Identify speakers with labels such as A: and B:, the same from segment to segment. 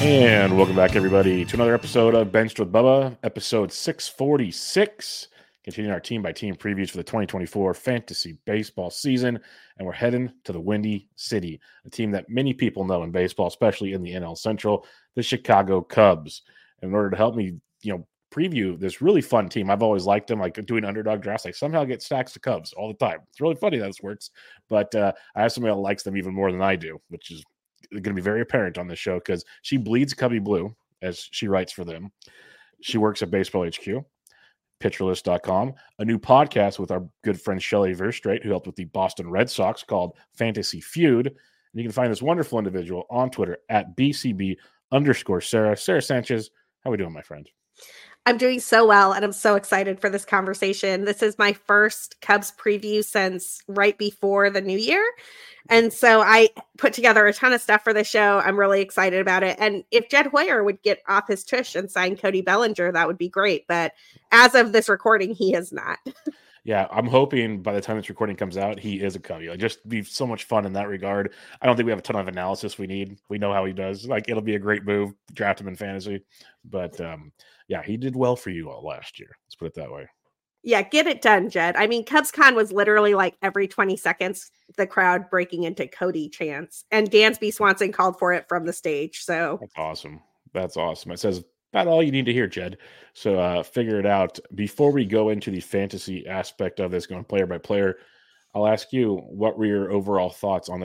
A: And welcome back, everybody, to another episode of Benched with Bubba, episode 646. Continuing our team-by-team previews for the 2024 fantasy baseball season. And we're heading to the Windy City, a team that many people know in baseball, especially in the NL Central, the Chicago Cubs. And in order to help me, preview this really fun team, I've always liked them, like doing underdog drafts. I somehow get stacks of Cubs all the time. It's really funny that this works. But I have somebody that likes them even more than I do, which is going to be very apparent on this show because she bleeds Cubby Blue, as she writes for them. She works at Baseball HQ, Pitcherlist.com, a new podcast with our good friend Shelly Verstrate, who helped with the Boston Red Sox called Fantasy Feud. And you can find this wonderful individual on Twitter at BCB_Sarah. Sarah Sanchez, how are we doing, my friend?
B: I'm doing so well, and I'm so excited for this conversation. This is my first Cubs preview since right before the new year. And so I put together a ton of stuff for the show. I'm really excited about it. And if Jed Hoyer would get off his tush and sign Cody Bellinger, that would be great. But as of this recording, he is not.
A: Yeah, I'm hoping by the time this recording comes out, he is a Cubby. Like, just be so much fun in that regard. I don't think we have a ton of analysis we need. We know how he does. Like, it'll be a great move. Draft him in fantasy. But, yeah, he did well for you all last year. Let's put it that way.
B: Yeah, get it done, Jed. I mean, CubsCon was literally like every 20 seconds, the crowd breaking into Cody chants. And Dansby Swanson called for it from the stage. So
A: that's awesome. That's awesome. It says about all you need to hear, Jed. So figure it out. Before we go into the fantasy aspect of this, going player by player, I'll ask you, what were your overall thoughts on the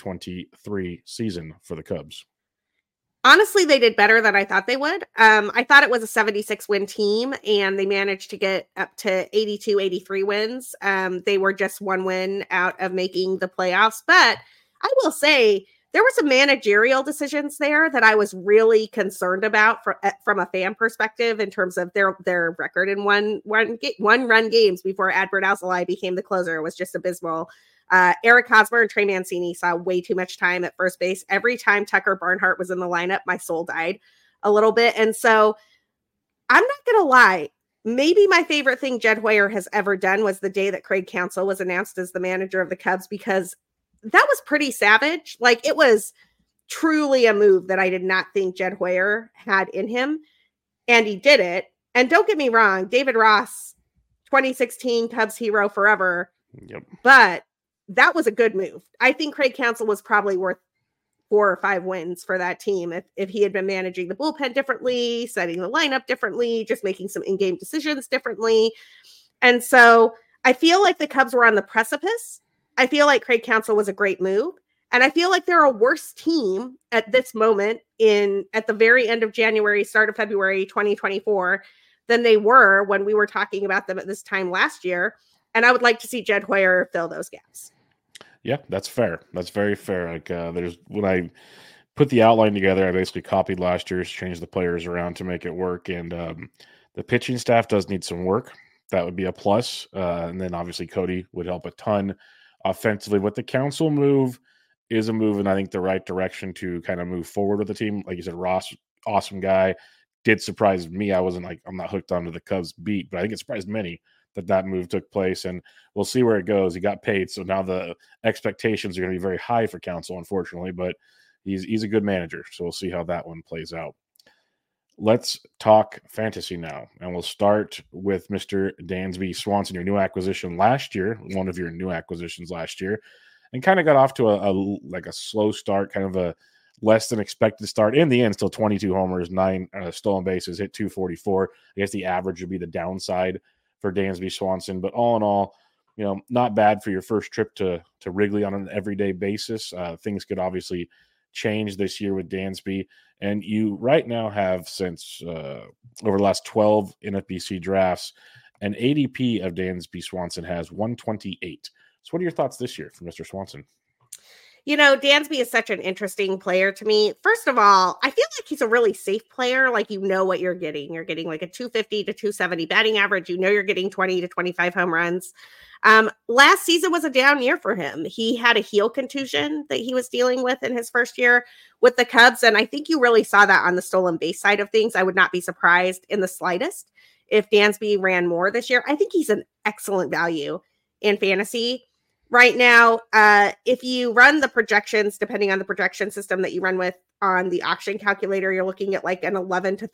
A: 2023 season for the Cubs?
B: Honestly, they did better than I thought they would. I thought it was a 76-win team, and they managed to get up to 82, 83 wins. They were just one win out of making the playoffs. But I will say there were some managerial decisions there that I was really concerned about from a fan perspective in terms of their record in one-run games before Adbert Alzolay became the closer. It was just abysmal. Eric Hosmer and Trey Mancini saw way too much time at first base. Every time Tucker Barnhart was in the lineup, my soul died a little bit. And so I'm not going to lie. Maybe my favorite thing Jed Hoyer has ever done was the day that Craig Counsell was announced as the manager of the Cubs, because that was pretty savage. Like, it was truly a move that I did not think Jed Hoyer had in him. And he did it. And don't get me wrong, David Ross, 2016 Cubs hero forever.
A: Yep.
B: But that was a good move. I think Craig Counsell was probably worth 4 or 5 wins for that team if he had been managing the bullpen differently, setting the lineup differently, just making some in-game decisions differently. And so I feel like the Cubs were on the precipice. I feel like Craig Counsell was a great move. And I feel like they're a worse team at this moment at the very end of January, start of February 2024 than they were when we were talking about them at this time last year. And I would like to see Jed Hoyer fill those gaps.
A: Yeah, that's fair. That's very fair. Like, when I put the outline together, I basically copied last year's, changed the players around to make it work. And the pitching staff does need some work. That would be a plus. And then obviously Cody would help a ton offensively. But the Counsell move is a move in, I think, the right direction to kind of move forward with the team. Like you said, Ross, awesome guy. Did surprise me. I'm not hooked onto the Cubs beat, but I think it surprised many that move took place, and we'll see where it goes. He got paid, so now the expectations are going to be very high for Counsell, unfortunately, but he's a good manager, so we'll see how that one plays out. Let's talk fantasy now, and we'll start with Mr. Dansby Swanson, your new acquisition last year, one of your new acquisitions last year, and kind of got off to a slow start, kind of a less than expected start. In the end, still 22 homers, 9 stolen bases, hit 244. I guess the average would be the downside for Dansby Swanson, but all in all, not bad for your first trip to Wrigley on an everyday basis. Things could obviously change this year with Dansby, and you right now have, since over the last 12 NFBC drafts, an ADP of Dansby Swanson has 128. So what are your thoughts this year for Mr. Swanson?
B: Dansby is such an interesting player to me. First of all, I feel like he's a really safe player. Like, you know what you're getting. You're getting like a 250 to 270 batting average. You're getting 20 to 25 home runs. Last season was a down year for him. He had a heel contusion that he was dealing with in his first year with the Cubs. And I think you really saw that on the stolen base side of things. I would not be surprised in the slightest if Dansby ran more this year. I think he's an excellent value in fantasy. right now. If you run the projections, depending on the projection system that you run with on the auction calculator, you're looking at like an $11 to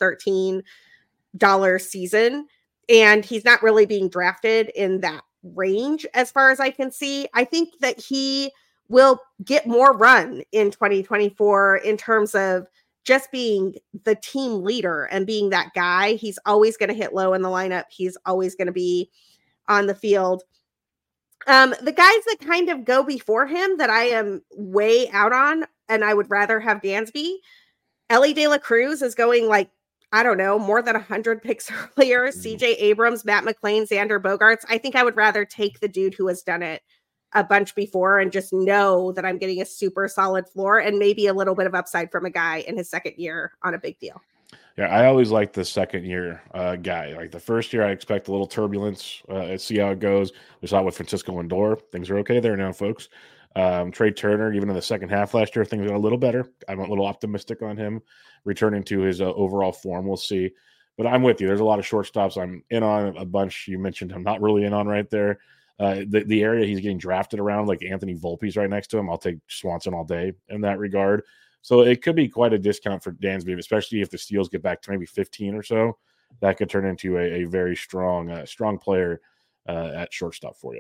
B: $13 season. And he's not really being drafted in that range as far as I can see. I think that he will get more run in 2024 in terms of just being the team leader and being that guy. He's always going to hit low in the lineup. He's always going to be on the field. The guys that kind of go before him that I am way out on, and I would rather have Dansby, Elly De La Cruz is going like, I don't know, more than 100 picks earlier. CJ Abrams, Matt McLean, Xander Bogaerts. I think I would rather take the dude who has done it a bunch before and just know that I'm getting a super solid floor and maybe a little bit of upside from a guy in his second year on a big deal.
A: Yeah, I always like the second year guy. Like the first year, I expect a little turbulence. See how it goes. We saw it with Francisco Lindor. Things are okay there now, folks. Trey Turner, even in the second half last year, things got a little better. I'm a little optimistic on him returning to his overall form. We'll see. But I'm with you. There's a lot of shortstops I'm in on. A bunch you mentioned I'm not really in on right there. The area he's getting drafted around, like Anthony Volpe's right next to him, I'll take Swanson all day in that regard. So it could be quite a discount for Dansby, especially if the steals get back to maybe 15 or so. That could turn into a very strong player at shortstop for you.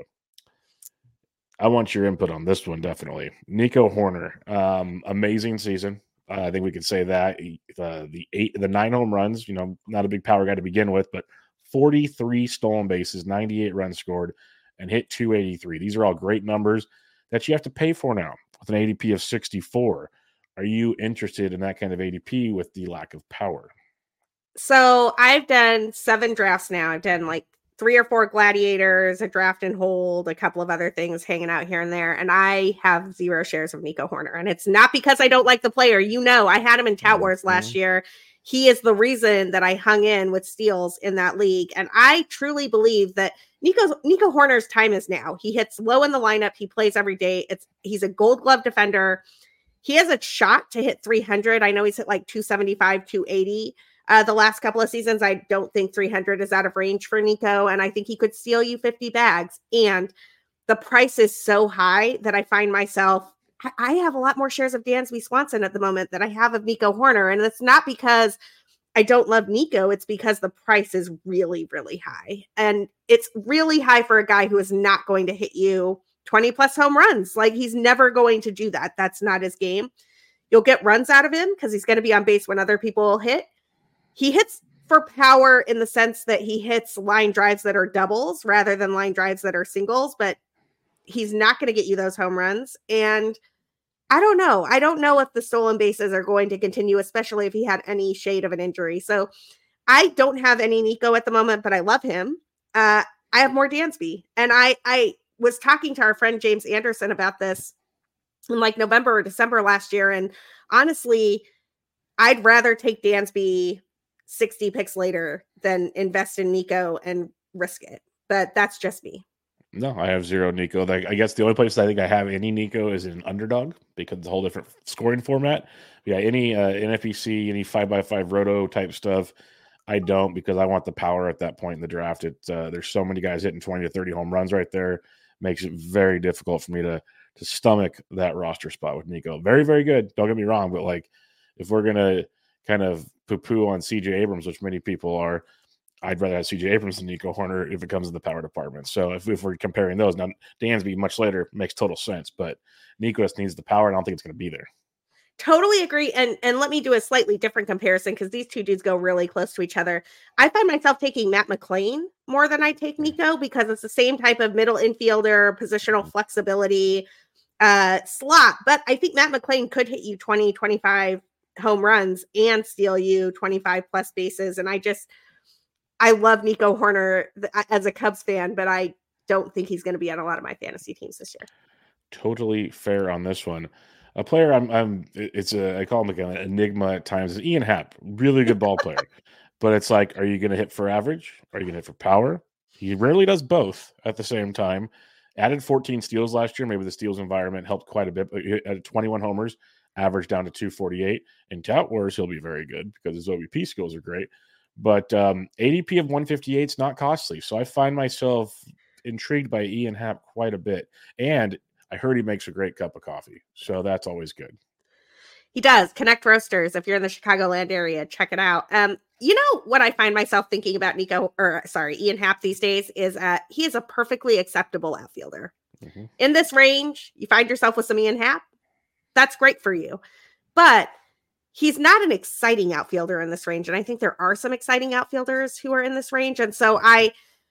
A: I want your input on this one, definitely. Nico Hoerner, amazing season. I think we could say that. The 9 home runs, not a big power guy to begin with, but 43 stolen bases, 98 runs scored, and hit 283. These are all great numbers that you have to pay for now with an ADP of 64. Are you interested in that kind of ADP with the lack of power?
B: So I've done 7 drafts now. I've done like 3 or 4 gladiators, a draft and hold, a couple of other things hanging out here and there. And I have 0 shares of Nico Hoerner. And it's not because I don't like the player. I had him in Tout Wars last year. He is the reason that I hung in with steals in that league. And I truly believe that Nico Hoerner's time is now. He hits low in the lineup. He plays every day. He's a Gold Glove defender. He has a shot to hit 300. I know he's hit like 275, 280 the last couple of seasons. I don't think 300 is out of range for Nico, and I think he could steal you 50 bags. And the price is so high that I find myself, I have a lot more shares of Dansby Swanson at the moment than I have of Nico Hoerner. And it's not because I don't love Nico. It's because the price is really, really high. And it's really high for a guy who is not going to hit you 20 plus home runs. Like, he's never going to do that. That's not his game. You'll get runs out of him because he's going to be on base when other people hit. He hits for power in the sense that he hits line drives that are doubles rather than line drives that are singles, but he's not going to get you those home runs. And I don't know. I don't know if the stolen bases are going to continue, especially if he had any shade of an injury. So I don't have any Nico at the moment, but I love him. I have more Dansby. And I was talking to our friend James Anderson about this in like November or December last year. And honestly, I'd rather take Dansby 60 picks later than invest in Nico and risk it. But that's just me.
A: No, I have 0 Nico. I guess the only place I think I have any Nico is in Underdog because it's a whole different scoring format. Yeah, any NFBC, any 5x5 roto type stuff, I don't, because I want the power at that point in the draft. There's so many guys hitting 20 to 30 home runs right there. Makes it very difficult for me to stomach that roster spot with Nico. Very, very good. Don't get me wrong, but like if we're gonna kind of poo-poo on CJ Abrams, which many people are, I'd rather have CJ Abrams than Nico Hoerner if it comes to the power department. So if we're comparing those, now Dansby much later makes total sense, but Nico just needs the power, and I don't think it's going to be there.
B: Totally agree. And let me do a slightly different comparison because these two dudes go really close to each other. I find myself taking Matt McLean more than I take Nico because it's the same type of middle infielder, positional flexibility slot. But I think Matt McLean could hit you 20, 25 home runs and steal you 25 plus bases. And I love Nico Hoerner as a Cubs fan, but I don't think he's going to be on a lot of my fantasy teams this year.
A: Totally fair on this one. A player I call him like an enigma at times. Ian Happ, really good ball player, but it's like, are you going to hit for average? Are you going to hit for power? He rarely does both at the same time. Added 14 steals last year. Maybe the steals environment helped quite a bit, but he had 21 homers, average down to 248. In Tout Wars, he'll be very good because his OBP skills are great. But ADP of 158 is not costly. So I find myself intrigued by Ian Happ quite a bit. And I heard he makes a great cup of coffee. So that's always good.
B: He does. Connect Roasters. If you're in the Chicagoland area, check it out. You know what I find myself thinking about Ian Happ these days is he is a perfectly acceptable outfielder. Mm-hmm. In this range, you find yourself with some Ian Happ, that's great for you. But he's not an exciting outfielder in this range. And I think there are some exciting outfielders who are in this range. And so I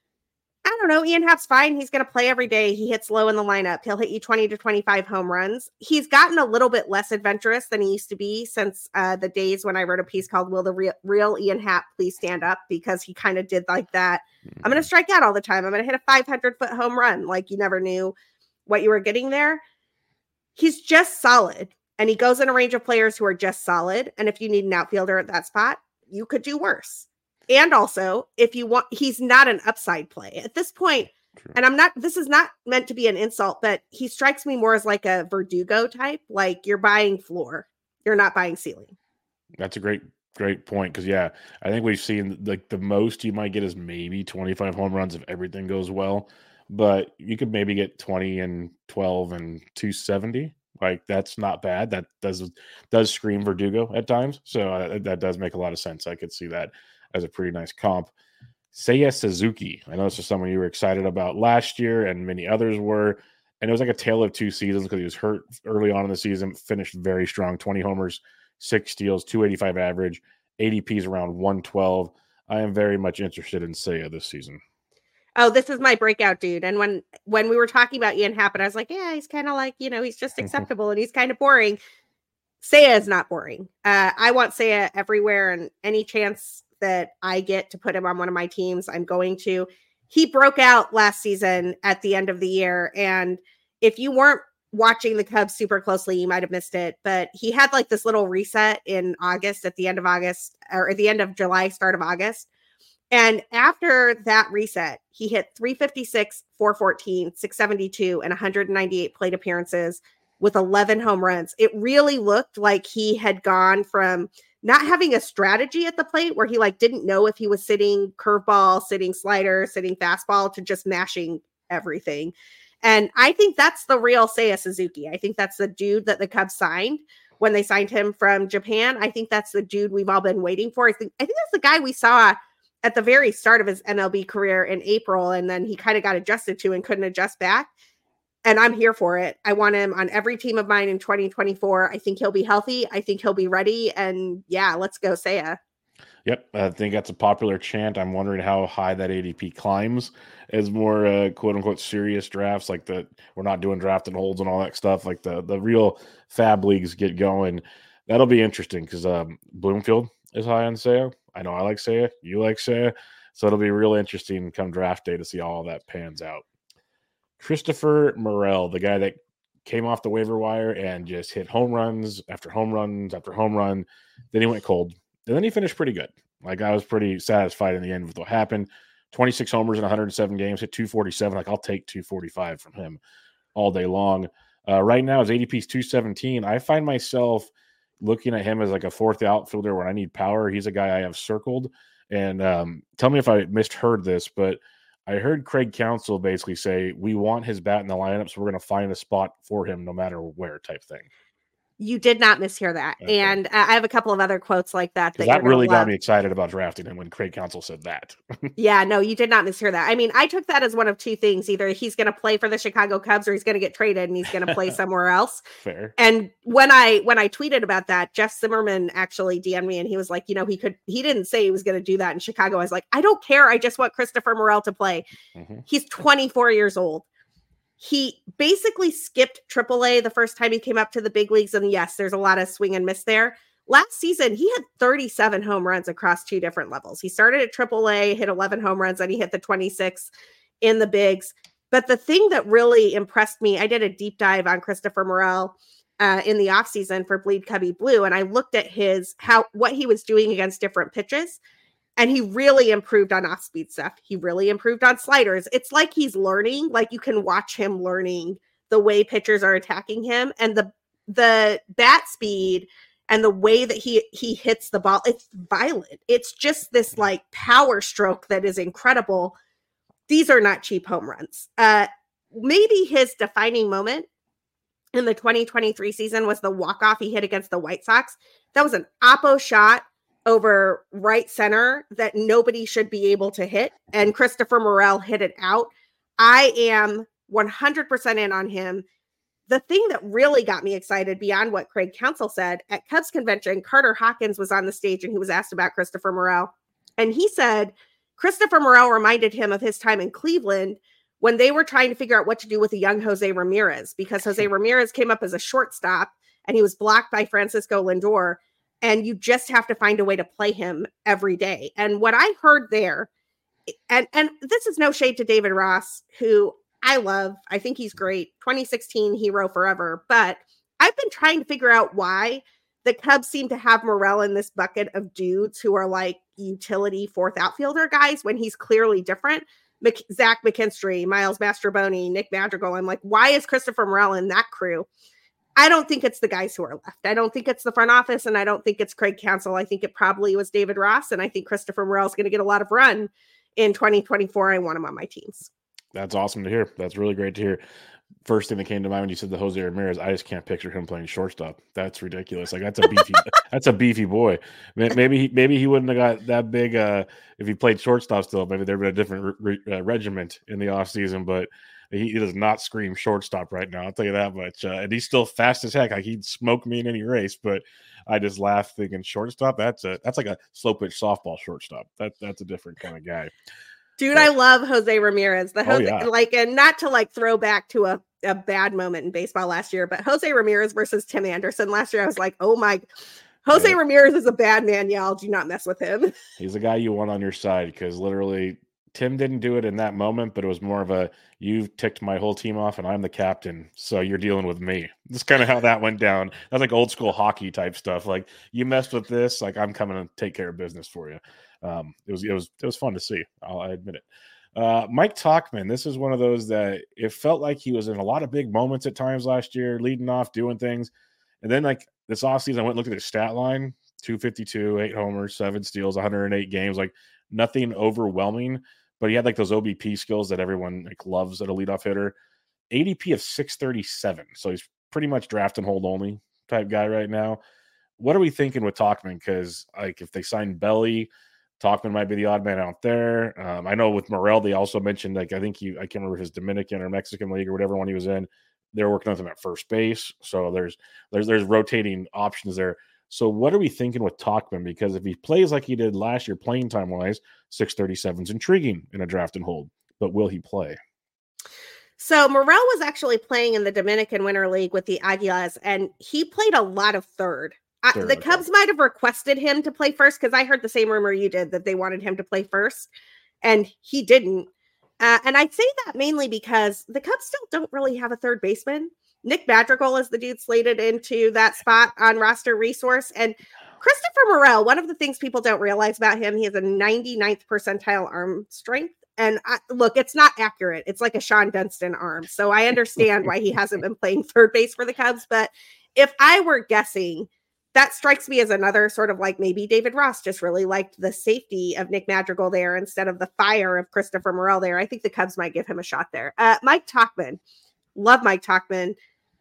B: don't know. Ian Happ's fine. He's going to play every day. He hits low in the lineup. He'll hit you 20 to 25 home runs. He's gotten a little bit less adventurous than he used to be since the days when I wrote a piece called Will the Real Ian Happ Please Stand Up? Because he kind of did like that. I'm going to strike out all the time. I'm going to hit a 500-foot home run. Like you never knew what you were getting there. He's just solid. And he goes in a range of players who are just solid. And if you need an outfielder at that spot, you could do worse. And also, if you want, he's not an upside play at this point. True. And this is not meant to be an insult, but he strikes me more as like a Verdugo type. Like you're buying floor. You're not buying ceiling.
A: That's a great point. Cause yeah, I think we've seen like the most you might get is maybe 25 home runs if everything goes well, but you could maybe get 20 and 12 and 270. Like that's not bad. That does scream Verdugo at times. So that does make a lot of sense. I could see that as a pretty nice comp. Seiya Suzuki. I know this is someone you were excited about last year and many others were. And it was like a tale of two seasons because he was hurt early on in the season, finished very strong, 20 homers, 6 steals, 285 average, ADP is around 112. I am very much interested in Seiya this season.
B: Oh, this is my breakout dude. And when we were talking about Ian Happ, I was like, yeah, he's kind of like, he's just acceptable and he's kind of boring. Seiya is not boring. I want Seiya everywhere, and any chance that I get to put him on one of my teams, I'm going to. He broke out last season at the end of the year. And if you weren't watching the Cubs super closely, you might have missed it. But he had like this little reset in August, at the end of August, or at the end of July, start of August. And after that reset, he hit 356, 414, 672, and 198 plate appearances with 11 home runs. It really looked like he had gone from not having a strategy at the plate where he like didn't know if he was sitting curveball, sitting slider, sitting fastball, to just mashing everything. And I think that's the real Seiya Suzuki. I think that's the dude that the Cubs signed when they signed him from Japan. I think that's the dude we've all been waiting for. I think that's the guy we saw at the very start of his MLB career in April, and then he kind of got adjusted to and couldn't adjust back. And I'm here for it. I want him on every team of mine in 2024. I think he'll be healthy. I think he'll be ready. And yeah, let's go, Seiya.
A: Yep, I think that's a popular chant. I'm wondering how high that ADP climbs as more quote-unquote serious drafts, like the we're not doing draft and holds and all that stuff, like the real fab leagues get going. That'll be interesting because Bloomfield is high on Seiya. I know I like Seiya. You like Seiya. So it'll be real interesting come draft day to see how all that pans out. Christopher Morel, the guy that came off the waiver wire and just hit home runs after home runs after home run. Then he went cold. And then he finished pretty good. Like, I was pretty satisfied in the end with what happened. 26 homers in 107 games, hit 247. Like, I'll take 245 from him all day long. Right now, his ADP is 217. I find myself looking at him as like a fourth outfielder when I need power. He's a guy I have circled. And tell me if I misheard this, but I heard Craig Counsell basically say, we want his bat in the lineup, so we're going to find a spot for him no matter where type thing.
B: You did not mishear that. Okay. And I have a couple of other quotes like that.
A: That really got me excited about drafting him when Craig Counsell said that.
B: Yeah, no, you did not mishear that. I mean, I took that as one of two things. Either he's going to play for the Chicago Cubs or he's going to get traded and he's going to play somewhere else.
A: Fair.
B: And when I tweeted about that, Jeff Zimmerman actually DM'd me and he was like, he didn't say he was going to do that in Chicago. I was like, I don't care. I just want Christopher Morel to play. Mm-hmm. He's 24 years old. He basically skipped AAA the first time he came up to the big leagues. And yes, there's a lot of swing and miss there. Last season, he had 37 home runs across two different levels. He started at AAA, hit 11 home runs, and he hit the 26 in the bigs. But the thing that really impressed me, I did a deep dive on Christopher Morel in the offseason for Bleed Cubby Blue. And I looked at what he was doing against different pitches. And he really improved on off-speed stuff. He really improved on sliders. It's like he's learning, like you can watch him learning the way pitchers are attacking him. And the bat speed and the way that he hits the ball, it's violent. It's just this like power stroke that is incredible. these are not cheap home runs. Maybe his defining moment in the 2023 season was the walk-off he hit against the White Sox. That was an oppo shot over right center that nobody should be able to hit, and Christopher Morel hit it out. I am 100% in on him. The thing that really got me excited beyond what Craig Counsell said at Cubs convention, Carter Hawkins was on the stage and he was asked about Christopher Morel. And he said Christopher Morel reminded him of his time in Cleveland when they were trying to figure out what to do with a young Jose Ramirez, because Jose Ramirez came up as a shortstop and he was blocked by Francisco Lindor. And you just have to find a way to play him every day. And what I heard there, and this is no shade to David Ross, who I love. I think he's great. 2016 hero forever. But I've been trying to figure out why the Cubs seem to have Morel in this bucket of dudes who are like utility fourth outfielder guys when he's clearly different. Zach McKinstry, Miles Mastroboni, Nick Madrigal. I'm like, why is Christopher Morel in that crew? I don't think it's the guys who are left. I don't think it's the front office, and I don't think it's Craig Counsell. I think it probably was David Ross, and I think Christopher Morel is going to get a lot of run in 2024. I want him on my teams.
A: That's awesome to hear. That's really great to hear. First thing that came to mind when you said the Jose Ramirez, I just can't picture him playing shortstop. That's ridiculous. Like that's a beefy, that's a beefy boy. Maybe he wouldn't have got that big if he played shortstop still. Maybe there'd been a different regiment in the offseason, but he does not scream shortstop right now. I'll tell you that much. And he's still fast as heck. Like he'd smoke me in any race, but I just laugh thinking shortstop. That's like a slow pitch softball shortstop. That's a different kind of guy.
B: Dude, I love Jose Ramirez. And not to like throw back to a bad moment in baseball last year, but Jose Ramirez versus Tim Anderson last year, I was like, oh my, Jose Ramirez is a bad man, y'all. Do not mess with him.
A: He's a guy you want on your side because literally Tim didn't do it in that moment, but it was more of a, you've ticked my whole team off and I'm the captain, so you're dealing with me. That's kind of how that went down. That's like old school hockey type stuff. Like you messed with this, like I'm coming to take care of business for you. It was fun to see. I admit it. Mike Tauchman, this is one of those that it felt like he was in a lot of big moments at times last year, leading off, doing things. And then like this offseason, I went and looked at his stat line, 252, 8 homers, 7 steals, 108 games, like nothing overwhelming, but he had like those OBP skills that everyone like loves at a leadoff hitter. ADP of 637. So he's pretty much draft and hold only type guy right now. What are we thinking with Tauchman? Because like if they sign Belly, Tauchman might be the odd man out there. I know with Morel, they also mentioned, like, I can't remember his Dominican or Mexican league or whatever one he was in. They're working with him at first base. So there's rotating options there. So what are we thinking with Tauchman? Because if he plays like he did last year, playing time wise, 637 is intriguing in a draft and hold, but will he play?
B: So Morel was actually playing in the Dominican Winter League with the Aguilas, and he played a lot of third. The Cubs might have requested him to play first because I heard the same rumor you did, that they wanted him to play first, and he didn't. And I say that mainly because the Cubs still don't really have a third baseman. Nick Madrigal is the dude slated into that spot on roster resource. And Christopher Morel, one of the things people don't realize about him, he has a 99th percentile arm strength. And look, it's not accurate. It's like a Sean Dunston arm. So I understand why he hasn't been playing third base for the Cubs. But if I were guessing, that strikes me as another sort of like maybe David Ross just really liked the safety of Nick Madrigal there instead of the fire of Christopher Morel there. I think the Cubs might give him a shot there. Mike Tauchman. Love Mike Tauchman.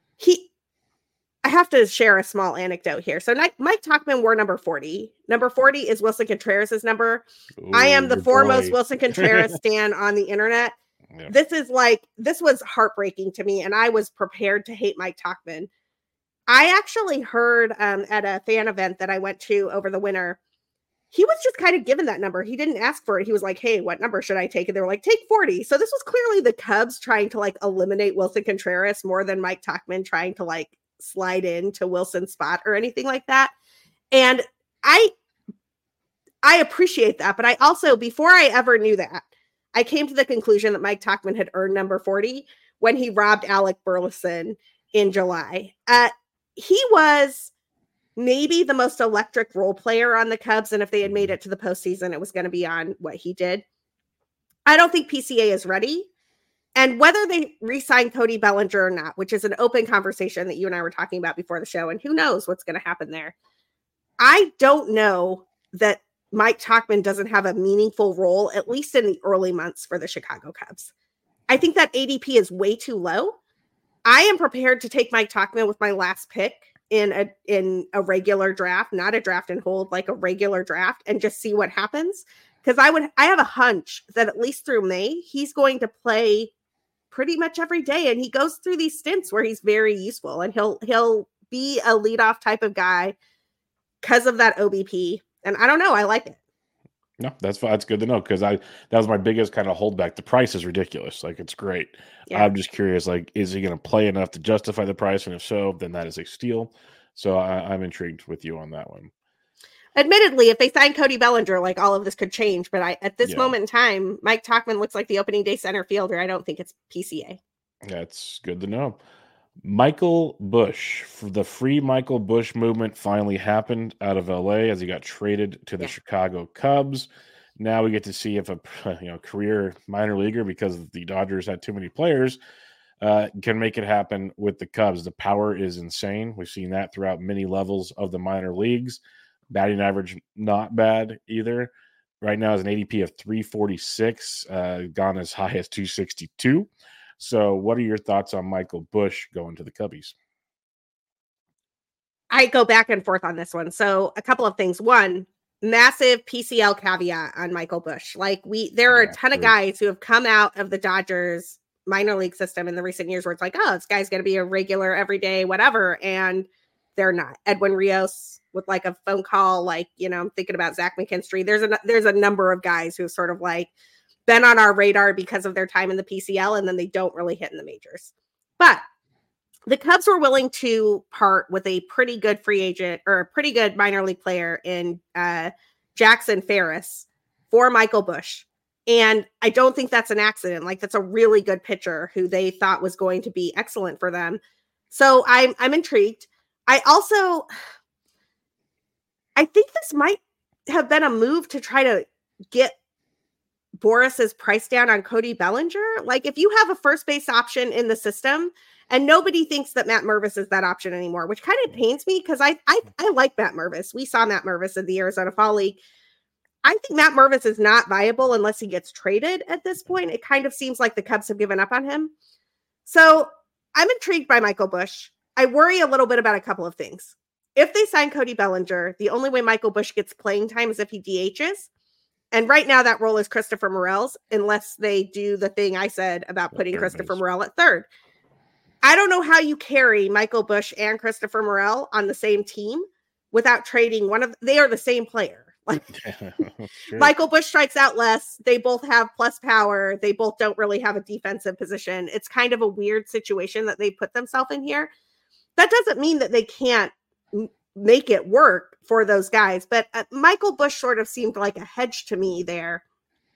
B: I have to share a small anecdote here. So Mike Tauchman wore number 40. Number 40 is Wilson Contreras' number. Ooh, I am the foremost Wilson Contreras stan on the internet. Yeah. This was heartbreaking to me, and I was prepared to hate Mike Tauchman. I actually heard at a fan event that I went to over the winter, he was just kind of given that number. He didn't ask for it. He was like, hey, what number should I take? And they were like, take 40. So this was clearly the Cubs trying to like eliminate Wilson Contreras more than Mike Tauchman trying to like slide into Wilson's spot or anything like that. And I appreciate that. But I also, before I ever knew that, I came to the conclusion that Mike Tauchman had earned number 40 when he robbed Alec Burleson in July. He was maybe the most electric role player on the Cubs. And if they had made it to the postseason, it was going to be on what he did. I don't think PCA is ready. And whether they re-sign Cody Bellinger or not, which is an open conversation that you and I were talking about before the show, and who knows what's going to happen there. I don't know that Mike Tauchman doesn't have a meaningful role, at least in the early months for the Chicago Cubs. I think that ADP is way too low. I am prepared to take Mike Tauchman with my last pick in a regular draft, not a draft and hold, like a regular draft, and just see what happens. Because I have a hunch that at least through May, he's going to play pretty much every day, and he goes through these stints where he's very useful, and he'll be a leadoff type of guy because of that OBP. And I don't know, I like it.
A: No, that's fine. That's good to know, because that was my biggest kind of holdback. The price is ridiculous. Like, it's great. Yeah. I'm just curious, like, is he going to play enough to justify the price? And if so, then that is a steal. So I'm intrigued with you on that one.
B: Admittedly, if they sign Cody Bellinger, like, all of this could change. But at this moment in time, Mike Tauchman looks like the opening day center fielder. I don't think it's PCA.
A: That's good to know. Michael Busch, the free Michael Busch movement finally happened out of LA as he got traded to the Chicago Cubs. Now we get to see if a career minor leaguer, because the Dodgers had too many players, can make it happen with the Cubs. The power is insane. We've seen that throughout many levels of the minor leagues. Batting average, not bad either. Right now is an ADP of 346, gone as high as 262. So what are your thoughts on Michael Busch going to the Cubbies?
B: I go back and forth on this one. So a couple of things. One, massive PCL caveat on Michael Busch. Like, there are a ton of guys who have come out of the Dodgers minor league system in the recent years where it's like, oh, this guy's going to be a regular everyday whatever, and they're not. Edwin Rios with like a phone call, like, I'm thinking about Zach McKinstry. There's a number of guys who sort of like been on our radar because of their time in the PCL, and then they don't really hit in the majors. But the Cubs were willing to part with a pretty good free agent, or a pretty good minor league player in Jackson Ferris for Michael Busch. And I don't think that's an accident. Like, that's a really good pitcher who they thought was going to be excellent for them. So I'm intrigued. I think this might have been a move to try to get Boris's price down on Cody Bellinger. Like, if you have a first base option in the system, and nobody thinks that Matt Mervis is that option anymore, which kind of pains me, because I like Matt Mervis. We saw Matt Mervis in the Arizona Fall League. I think Matt Mervis is not viable unless he gets traded at this point. It kind of seems like the Cubs have given up on him. So I'm intrigued by Michael Busch. I worry a little bit about a couple of things. If they sign Cody Bellinger, the only way Michael Busch gets playing time is if he DHs. And right now that role is Christopher Morel's, unless they do the thing I said about putting Christopher Morel at third. I don't know how you carry Michael Busch and Christopher Morel on the same team without trading they are the same player. Like, sure. Michael Busch strikes out less. They both have plus power. They both don't really have a defensive position. It's kind of a weird situation that they put themselves in here. That doesn't mean that they can't make it work for those guys. But Michael Busch sort of seemed like a hedge to me there.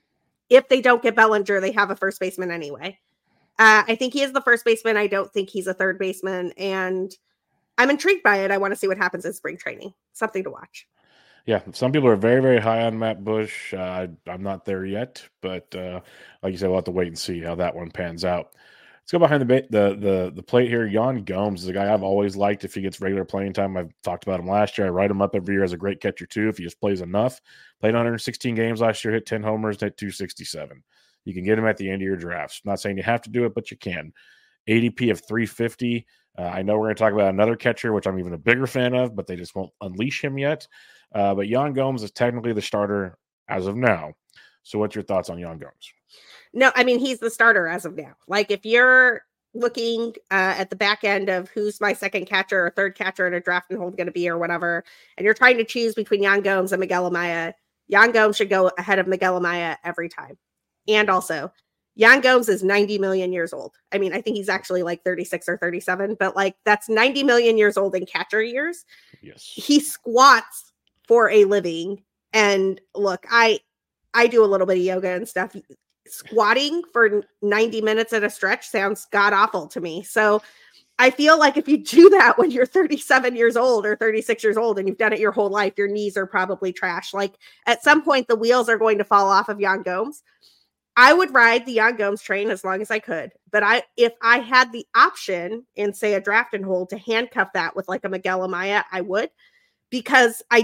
B: If they don't get Bellinger, they have a first baseman anyway. I think he is the first baseman. I don't think he's a third baseman. And I'm intrigued by it. I want to see what happens in spring training. Something to watch.
A: Yeah, some people are very, very high on Matt Busch. I'm not there yet. But like you said, we'll have to wait and see how that one pans out. Let's go behind the plate here. Yan Gomes is a guy I've always liked if he gets regular playing time. I've talked about him last year. I write him up every year as a great catcher too if he just plays enough. Played 116 games last year, hit 10 homers, hit 267. You can get him at the end of your drafts. I'm not saying you have to do it, but you can. ADP of 350. I know we're going to talk about another catcher, which I'm even a bigger fan of, but they just won't unleash him yet. But Yan Gomes is technically the starter as of now. So what's your thoughts on Yan Gomes?
B: No, I mean, he's the starter as of now. Like, if you're looking at the back end of who's my second catcher or third catcher in a draft and hold going to be or whatever, and you're trying to choose between Yan Gomes and Miguel Amaya, Yan Gomes should go ahead of Miguel Amaya every time. And also, Yan Gomes is 90 million years old. I mean, I think he's actually like 36 or 37, but like, that's 90 million years old in catcher years.
A: Yes.
B: He squats for a living. And look, I do a little bit of yoga and stuff. Squatting for 90 minutes at a stretch sounds god awful to me. So I feel like if you do that when you're 37 years old or 36 years old and you've done it your whole life, your knees are probably trash. Like, at some point, the wheels are going to fall off of Yan Gomes. I would ride the Yan Gomes train as long as I could. But if I had the option in, say, a draft and hold to handcuff that with like a Miguel Amaya, I would, because I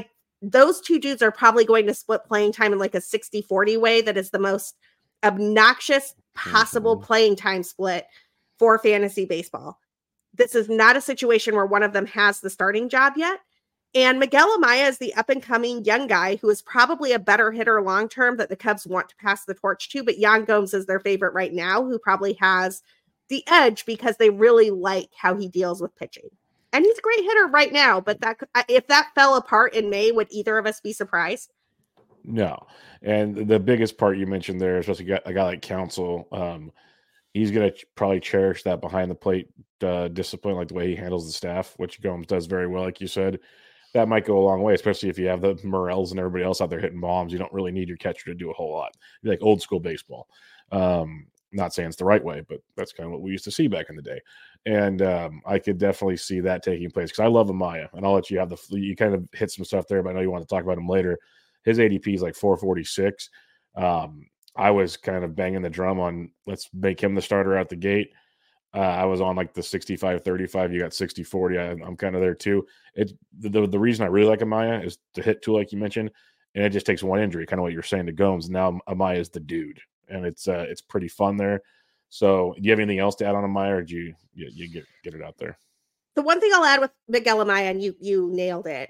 B: those two dudes are probably going to split playing time in like a 60-40 way that is the most obnoxious possible playing time split for fantasy baseball. This is not a situation where one of them has the starting job yet. And Miguel Amaya is the up-and-coming young guy who is probably a better hitter long-term that the Cubs want to pass the torch to, but Yan Gomes is their favorite right now, who probably has the edge because they really like how he deals with pitching. And he's a great hitter right now, but that if that fell apart in May, would either of us be surprised?
A: No. And the biggest part you mentioned there, especially a guy like Counsell, he's going to probably cherish that behind the plate discipline, like the way he handles the staff, which Gomes does very well, like you said. That might go a long way, especially if you have the Morels and everybody else out there hitting bombs. You don't really need your catcher to do a whole lot. Like old school baseball. Not saying it's the right way, but that's kind of what we used to see back in the day. And I could definitely see that taking place because I love Amaya, and I'll let you have you kind of hit some stuff there, but I know you want to talk about him later. His ADP is like 446. I was kind of banging the drum on let's make him the starter out the gate. I was on like the 65-35. You got 60-40. I'm kind of there too. It's the reason I really like Amaya is the hit tool, like you mentioned, and it just takes one injury, kind of what you're saying to Gomes. Now Amaya is the dude, and it's pretty fun there. So, do you have anything else to add on Amaya, or do you get it out there?
B: The one thing I'll add with Miguel Amaya, and you nailed it.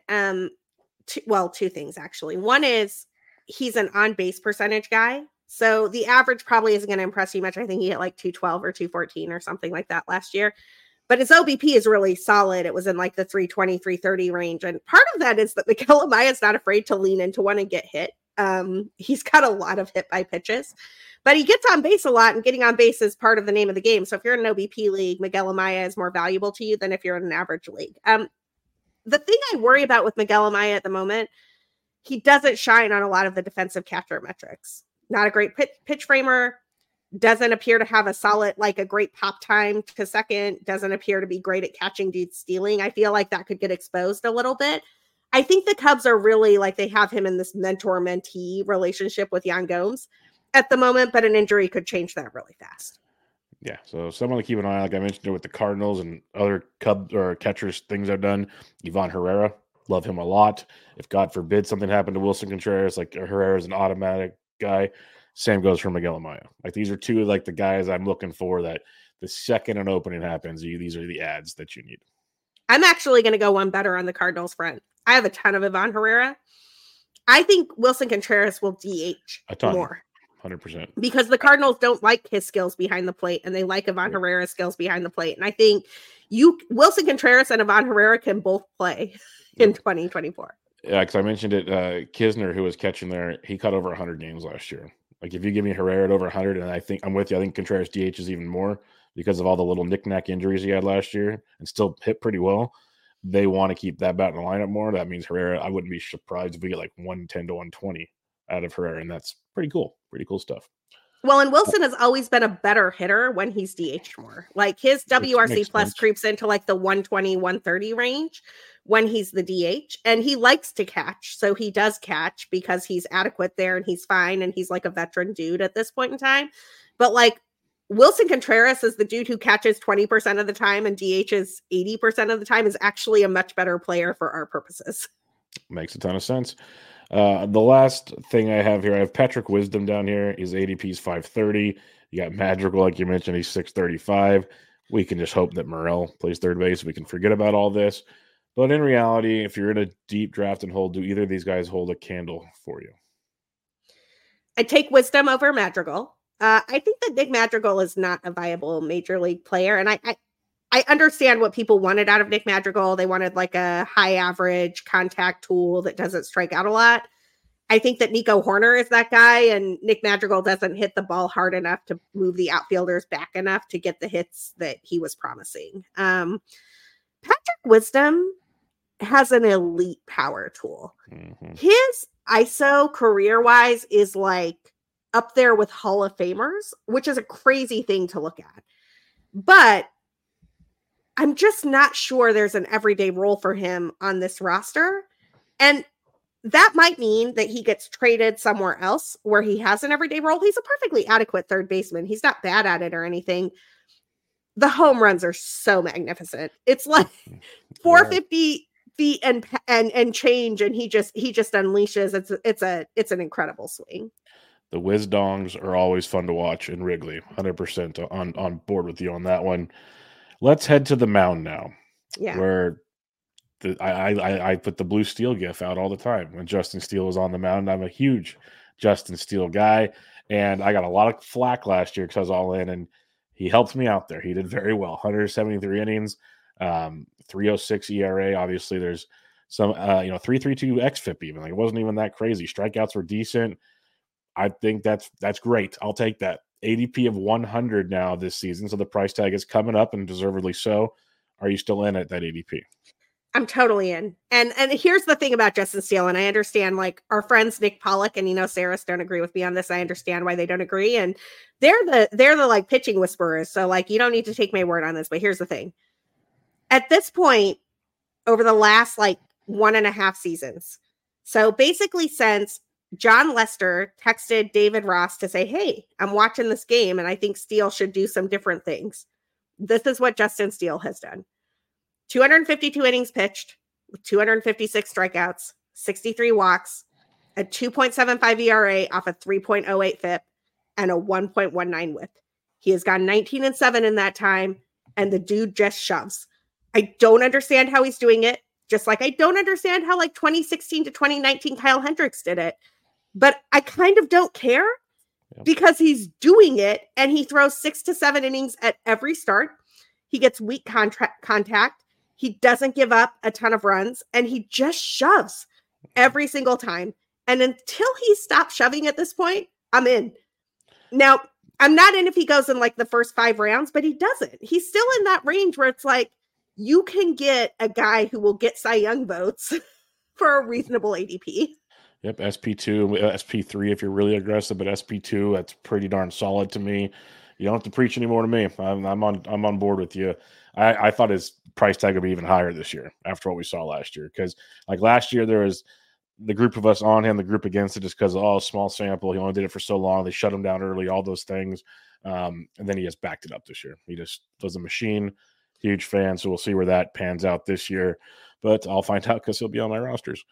B: Two things actually. One is he's an on-base percentage guy. So the average probably isn't going to impress you much. I think he hit like 212 or 214 or something like that last year. But his OBP is really solid. It was in like the 320, 330 range. And part of that is that Miguel Amaya is not afraid to lean into one and get hit. He's got a lot of hit by pitches, but he gets on base a lot, and getting on base is part of the name of the game. So if you're in an OBP league, Miguel Amaya is more valuable to you than if you're in an average league. The thing I worry about with Miguel Amaya at the moment, he doesn't shine on a lot of the defensive catcher metrics. Not a great pitch framer, doesn't appear to have a great pop time to second, doesn't appear to be great at catching dudes stealing. I feel like that could get exposed a little bit. I think the Cubs are really like they have him in this mentor-mentee relationship with Yan Gomes at the moment, but an injury could change that really fast.
A: Yeah, so someone to keep an eye on, like I mentioned with the Cardinals and other Cubs or catchers, things I've done. Ivan Herrera, love him a lot. If God forbid something happened to Wilson Contreras, like Herrera is an automatic guy. Same goes for Miguel Amaya. Like these are two like the guys I'm looking for that the second an opening happens, these are the ads that you need.
B: I'm actually going to go one better on the Cardinals front. I have a ton of Ivan Herrera. I think Wilson Contreras will DH more.
A: 100%.
B: Because the Cardinals don't like his skills behind the plate, and they like Ivan Herrera's skills behind the plate. And I think Wilson Contreras and Ivan Herrera can both play in 2024.
A: Yeah, because I mentioned it. Kisner, who was catching there, he caught over 100 games last year. Like if you give me Herrera at over 100, and I think I'm with you. I think Contreras DH is even more because of all the little knick-knack injuries he had last year and still hit pretty well. They want to keep that bat in the lineup more. That means Herrera, I wouldn't be surprised if we get like 110 to 120 out of Herrera, and that's pretty cool. Pretty cool stuff.
B: Well, and Wilson has always been a better hitter when he's DH'd more. Like his WRC plus creeps into like the 120, 130 range when he's the DH, and he likes to catch. So he does catch because he's adequate there and he's fine. And he's like a veteran dude at this point in time. But like Wilson Contreras is the dude who catches 20% of the time and DHs 80% of the time, is actually a much better player for our purposes.
A: Makes a ton of sense. The last thing I have here, I have Patrick Wisdom down here. His ADP is 530. You got Madrigal, like you mentioned, he's 635. We can just hope that Morel plays third base. We can forget about all this. But in reality, if you're in a deep draft and hold, do either of these guys hold a candle for you?
B: I take Wisdom over Madrigal. I think that Nick Madrigal is not a viable major league player. And I understand what people wanted out of Nick Madrigal. They wanted like a high average contact tool that doesn't strike out a lot. I think that Nico Horner is that guy, and Nick Madrigal doesn't hit the ball hard enough to move the outfielders back enough to get the hits that he was promising. Patrick Wisdom has an elite power tool. Mm-hmm. His ISO career-wise is like up there with Hall of Famers, which is a crazy thing to look at. But I'm just not sure there's an everyday role for him on this roster. And that might mean that he gets traded somewhere else where he has an everyday role. He's a perfectly adequate third baseman. He's not bad at it or anything. The home runs are so magnificent. It's like 450 feet and change, and he just unleashes. It's an incredible swing.
A: The Whiz Dongs are always fun to watch in Wrigley. 100% on board with you on that one. Let's head to the mound now, where I put the Blue Steel gif out all the time when Justin Steele was on the mound. I'm a huge Justin Steele guy, and I got a lot of flack last year because I was all in, and he helped me out there. He did very well. 173 innings, 3.06 ERA. Obviously, there's some 3.32 xFIP even. Like, it wasn't even that crazy. Strikeouts were decent. I think that's great. I'll take that. ADP of 100 now this season, so the price tag is coming up, and deservedly so. Are you still in at that ADP?
B: I'm totally in. And here's the thing about Justin Steele, and I understand, like, our friends Nick Pollock and Saris don't agree with me on this. I understand why they don't agree, and they're the like pitching whisperers. So, like, you don't need to take my word on this. But here's the thing: at this point, over the last like 1.5 seasons, so basically since John Lester texted David Ross to say, "Hey, I'm watching this game, and I think Steele should do some different things," this is what Justin Steele has done. 252 innings pitched with 256 strikeouts, 63 walks, a 2.75 ERA off a 3.08 FIP, and a 1.19 WHIP. He has gone 19-7 in that time, and the dude just shoves. I don't understand how he's doing it, just like I don't understand how, like, 2016 to 2019 Kyle Hendricks did it. But I kind of don't care because he's doing it, and he throws 6 to 7 innings at every start. He gets weak contact. He doesn't give up a ton of runs, and he just shoves every single time. And until he stops shoving at this point, I'm in. Now, I'm not in if he goes in like the first 5 rounds, but he doesn't. He's still in that range where it's like, you can get a guy who will get Cy Young votes for a reasonable ADP.
A: Yep, SP2, SP3 if you're really aggressive, but SP2, that's pretty darn solid to me. You don't have to preach anymore to me. I'm on board with you. I thought his price tag would be even higher this year after what we saw last year. Because like last year, there was the group of us on him, the group against it, just because small sample. He only did it for so long. They shut him down early, all those things. And then he just backed it up this year. He just was a machine. Huge fan. So we'll see where that pans out this year. But I'll find out because he'll be on my rosters.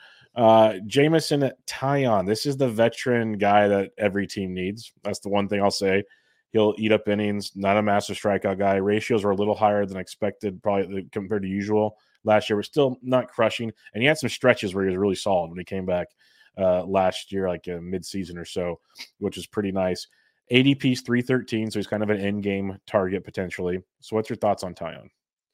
A: Jameson Taillon. This is the veteran guy that every team needs. That's the one thing I'll say. He'll eat up innings, not a massive strikeout guy. Ratios were a little higher than expected, probably compared to usual last year. We're still not crushing. And he had some stretches where he was really solid when he came back last year, like mid-season or so, which is pretty nice. ADP's 313, so he's kind of an end-game target potentially. So what's your thoughts on Taillon?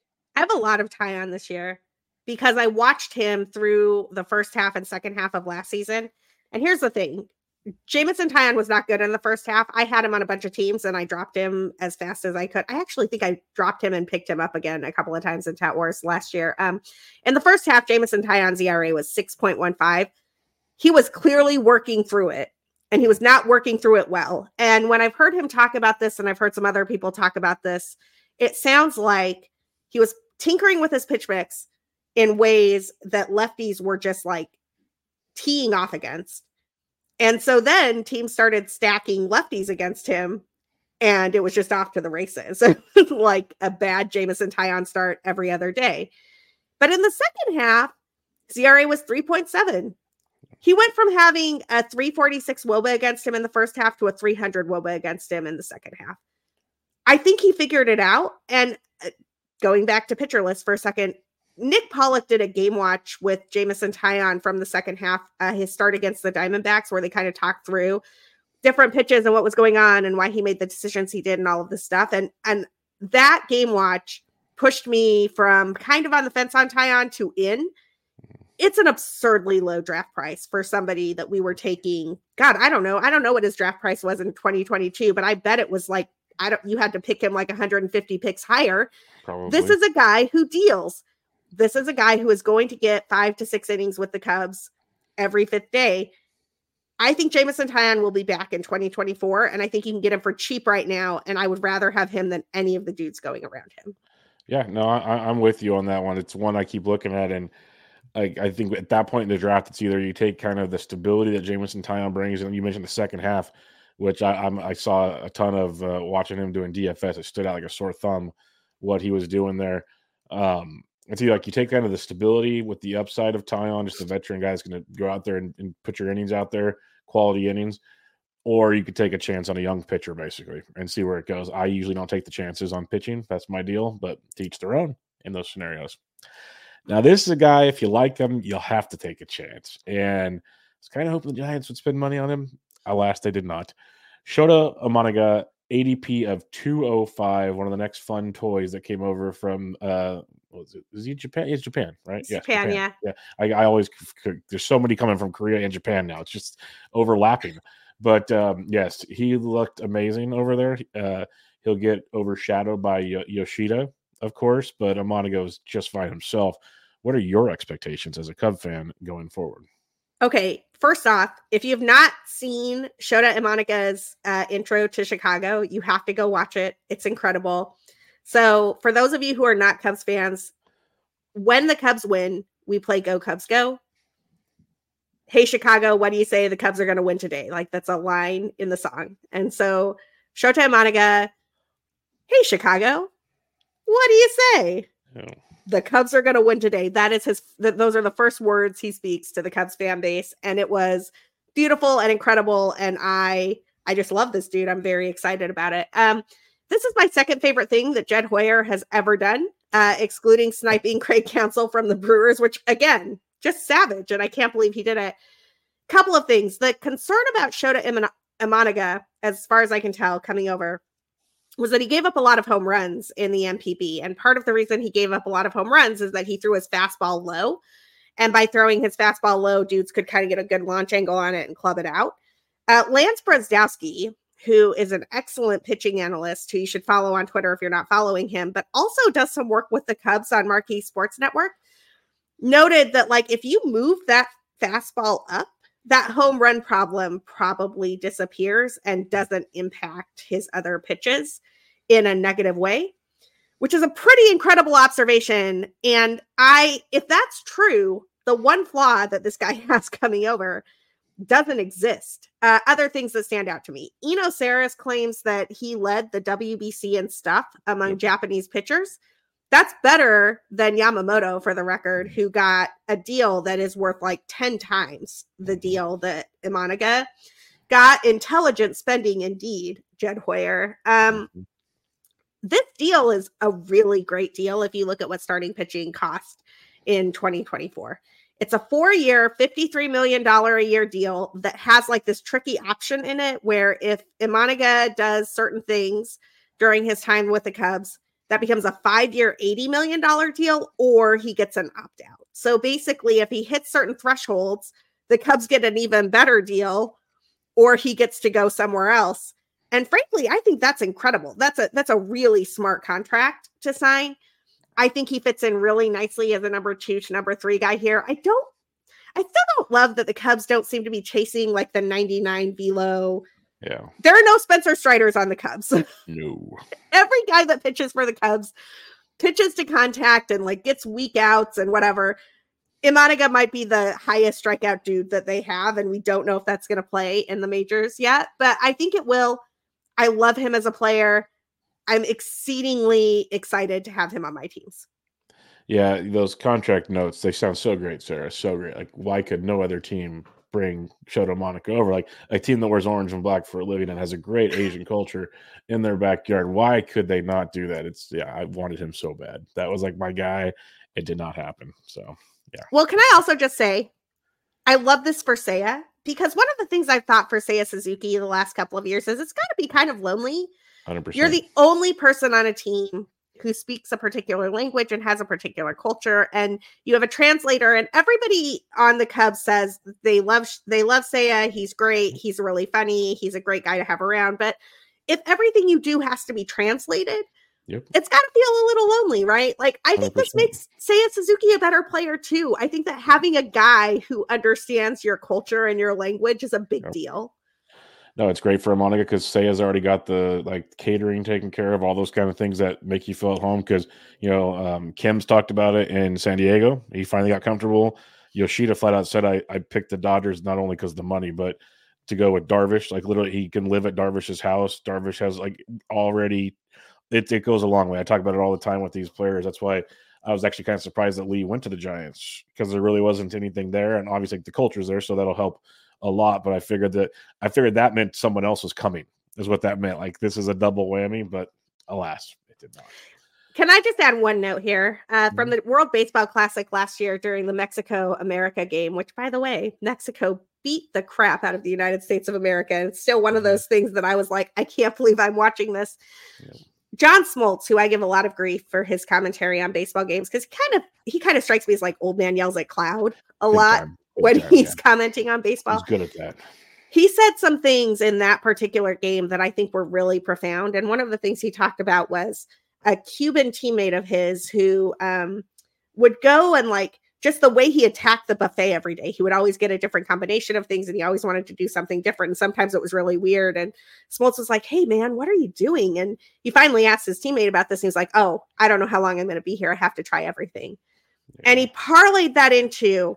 B: I have a lot of Taillon this year because I watched him through the first half and second half of last season. And here's the thing. Jameson Taillon was not good in the first half. I had him on a bunch of teams and I dropped him as fast as I could. I actually think I dropped him and picked him up again a couple of times in Tout Wars last year. In the first half, Jameson Taillon's ERA was 6.15. He was clearly working through it, and he was not working through it well. And when I've heard him talk about this, and I've heard some other people talk about this, it sounds like he was tinkering with his pitch mix in ways that lefties were just like teeing off against. And so then teams started stacking lefties against him, and it was just off to the races. Like a bad Jameson Taillon start every other day. But in the second half, ERA was 3.7. He went from having a 346 WOBA against him in the first half to a 300 WOBA against him in the second half. I think he figured it out. And going back to pitcher list for a second, Nick Pollock did a game watch with Jameson Taillon from the second half, his start against the Diamondbacks, where they kind of talked through different pitches and what was going on and why he made the decisions he did and all of this stuff. And that game watch pushed me from kind of on the fence on Taillon to in. It's an absurdly low draft price for somebody that we were taking. God, I don't know. I don't know what his draft price was in 2022, but I bet it was like, you had to pick him like 150 picks higher.
A: Probably.
B: This is a guy who deals. This is a guy who is going to get 5 to 6 innings with the Cubs every 5th day. I think Jameson Taillon will be back in 2024, and I think you can get him for cheap right now, and I would rather have him than any of the dudes going around him.
A: Yeah, no, I'm with you on that one. It's one I keep looking at, and I think at that point in the draft, it's either you take kind of the stability that Jameson Taillon brings, and you mentioned the second half, which I saw a ton of watching him doing DFS. It stood out like a sore thumb what he was doing there. it's like you take kind of the stability with the upside of Tyon, just a veteran guy that's going to go out there and put your innings out there, quality innings, or you could take a chance on a young pitcher basically and see where it goes. I usually don't take the chances on pitching. That's my deal, but to each their own in those scenarios. Now, this is a guy, if you like him, you'll have to take a chance. And I was kind of hoping the Giants would spend money on him. Alas, they did not. Shota Umanaga, ADP of 205, one of the next fun toys that came over from was it? Is he Japan? It's Japan, right?
B: Yeah, Japan, yeah.
A: Yeah. I always there's so many coming from Korea and Japan now. It's just overlapping. But yes, he looked amazing over there. He'll get overshadowed by Yoshida, of course, but Umanaga was just fine himself. What are your expectations as a Cub fan going forward?
B: Okay, first off, if you have not seen Shota Umanaga's intro to Chicago, you have to go watch it. It's incredible. So for those of you who are not Cubs fans, when the Cubs win, we play Go Cubs Go. Hey, Chicago, what do you say the Cubs are going to win today? Like, that's a line in the song. And so Shota Umanaga, hey, Chicago, what do you say? Oh. The Cubs are going to win today. That is those are the first words he speaks to the Cubs fan base. And it was beautiful and incredible. And I just love this dude. I'm very excited about it. This is my second favorite thing that Jed Hoyer has ever done, excluding sniping Craig Counsell from the Brewers, which again, just savage. And I can't believe he did it. Couple of things. The concern about Shota Umanaga, as far as I can tell, coming over, was that he gave up a lot of home runs in the NPB. And part of the reason he gave up a lot of home runs is that he threw his fastball low. And by throwing his fastball low, dudes could kind of get a good launch angle on it and club it out. Lance Brozdowski, who is an excellent pitching analyst who you should follow on Twitter if you're not following him, but also does some work with the Cubs on Marquee Sports Network, noted that, like, if you move that fastball up, that home run problem probably disappears and doesn't impact his other pitches in a negative way, which is a pretty incredible observation. And if that's true, the one flaw that this guy has coming over doesn't exist. Other things that stand out to me. Eno Saris claims that he led the WBC in stuff among Japanese pitchers. That's better than Yamamoto, for the record, who got a deal that is worth like 10 times the deal that Umanaga got. Intelligent spending, indeed, Jed Hoyer. This deal is a really great deal if you look at what starting pitching cost in 2024. It's a 4-year, $53 million a year deal that has like this tricky option in it where if Umanaga does certain things during his time with the Cubs, that becomes a 5-year, $80 million deal, or he gets an opt-out. So basically, if he hits certain thresholds, the Cubs get an even better deal, or he gets to go somewhere else. And frankly, I think that's incredible. That's a really smart contract to sign. I think he fits in really nicely as a number 2 to number 3 guy here. I still don't love that the Cubs don't seem to be chasing like the 99 velo.
A: Yeah.
B: There are no Spencer Striders on the Cubs.
A: No.
B: Every guy that pitches for the Cubs pitches to contact and like gets weak outs and whatever. Umanaga might be the highest strikeout dude that they have, and we don't know if that's going to play in the majors yet, but I think it will. I love him as a player. I'm exceedingly excited to have him on my teams.
A: Yeah, those contract notes, they sound so great, Sarah. So great. Like, why could no other team bring Shota Umanaga over? Like a team that wears orange and black for a living and has a great Asian culture in their backyard. Why could they not do that? I wanted him so bad. That was like my guy. It did not happen. So, yeah.
B: Well, can I also just say, I love this for Seiya, because one of the things I've thought for Seiya Suzuki the last couple of years is it's got to be kind of lonely.
A: 100%.
B: You're the only person on a team who speaks a particular language and has a particular culture, and you have a translator, and everybody on the Cubs says they love Seiya. He's great. He's really funny. He's a great guy to have around. But if everything you do has to be translated, it's got to feel a little lonely, right? Like, I think 100%. This makes Seiya Suzuki a better player too. I think that having a guy who understands your culture and your language is a big deal.
A: No, it's great for Umanaga because Seiya's already got the like catering taken care of, all those kind of things that make you feel at home. Because Kim's talked about it in San Diego. He finally got comfortable. Yoshida flat out said, "I picked the Dodgers not only because of the money, but to go with Darvish. Like literally, he can live at Darvish's house. Darvish has like already. It goes a long way. I talk about it all the time with these players. That's why I was actually kind of surprised that Lee went to the Giants because there really wasn't anything there, and obviously the culture's there, so that'll help a lot. But I figured that meant someone else was coming, is what that meant. Like, this is a double whammy, but alas, it did not.
B: Can I just add one note here from the World Baseball Classic last year during the Mexico-America game, which, by the way, Mexico beat the crap out of the United States of America. And it's still one of those things that I was like, I can't believe I'm watching this. Yeah. John Smoltz, who I give a lot of grief for his commentary on baseball games, because he kind of strikes me as like old man yells at cloud a lot when he's commenting on baseball.
A: He's good at that.
B: He said some things in that particular game that I think were really profound. And one of the things he talked about was a Cuban teammate of his who would go and like just the way he attacked the buffet every day. He would always get a different combination of things and he always wanted to do something different. And sometimes it was really weird. And Smoltz was like, hey, man, what are you doing? And he finally asked his teammate about this. And he was like, oh, I don't know how long I'm going to be here. I have to try everything. Yeah. And he parlayed that into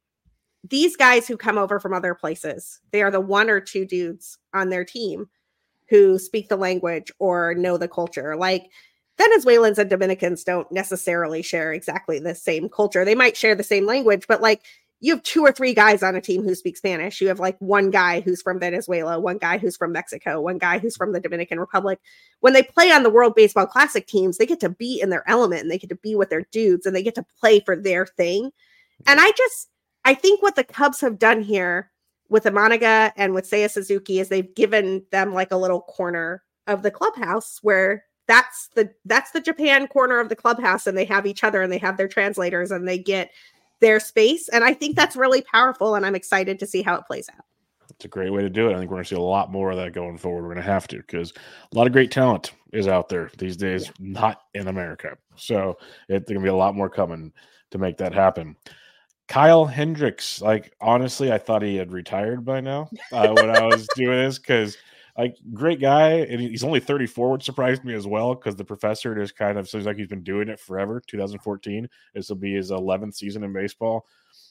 B: these guys who come over from other places. They are the one or two dudes on their team who speak the language or know the culture. Like, Venezuelans and Dominicans don't necessarily share exactly the same culture. They might share the same language, but like you have 2 or 3 guys on a team who speak Spanish. You have like one guy who's from Venezuela, one guy who's from Mexico, one guy who's from the Dominican Republic. When they play on the World Baseball Classic teams, they get to be in their element and they get to be with their dudes and they get to play for their thing. And I think what the Cubs have done here with Imanaga and with Seiya Suzuki is they've given them like a little corner of the clubhouse where that's the Japan corner of the clubhouse, and they have each other and they have their translators and they get their space. And I think that's really powerful, and I'm excited to see how it plays out.
A: It's a great way to do it. I think we're going to see a lot more of that going forward. We're going to have to, because a lot of great talent is out there these days, not in America. So it's going to be a lot more coming to make that happen. Kyle Hendricks, like, honestly, I thought he had retired by now when I was doing this, because like, great guy, and he's only 34, which surprised me as well, because the professor just kind of seems like he's been doing it forever. 2014, this will be his 11th season in baseball.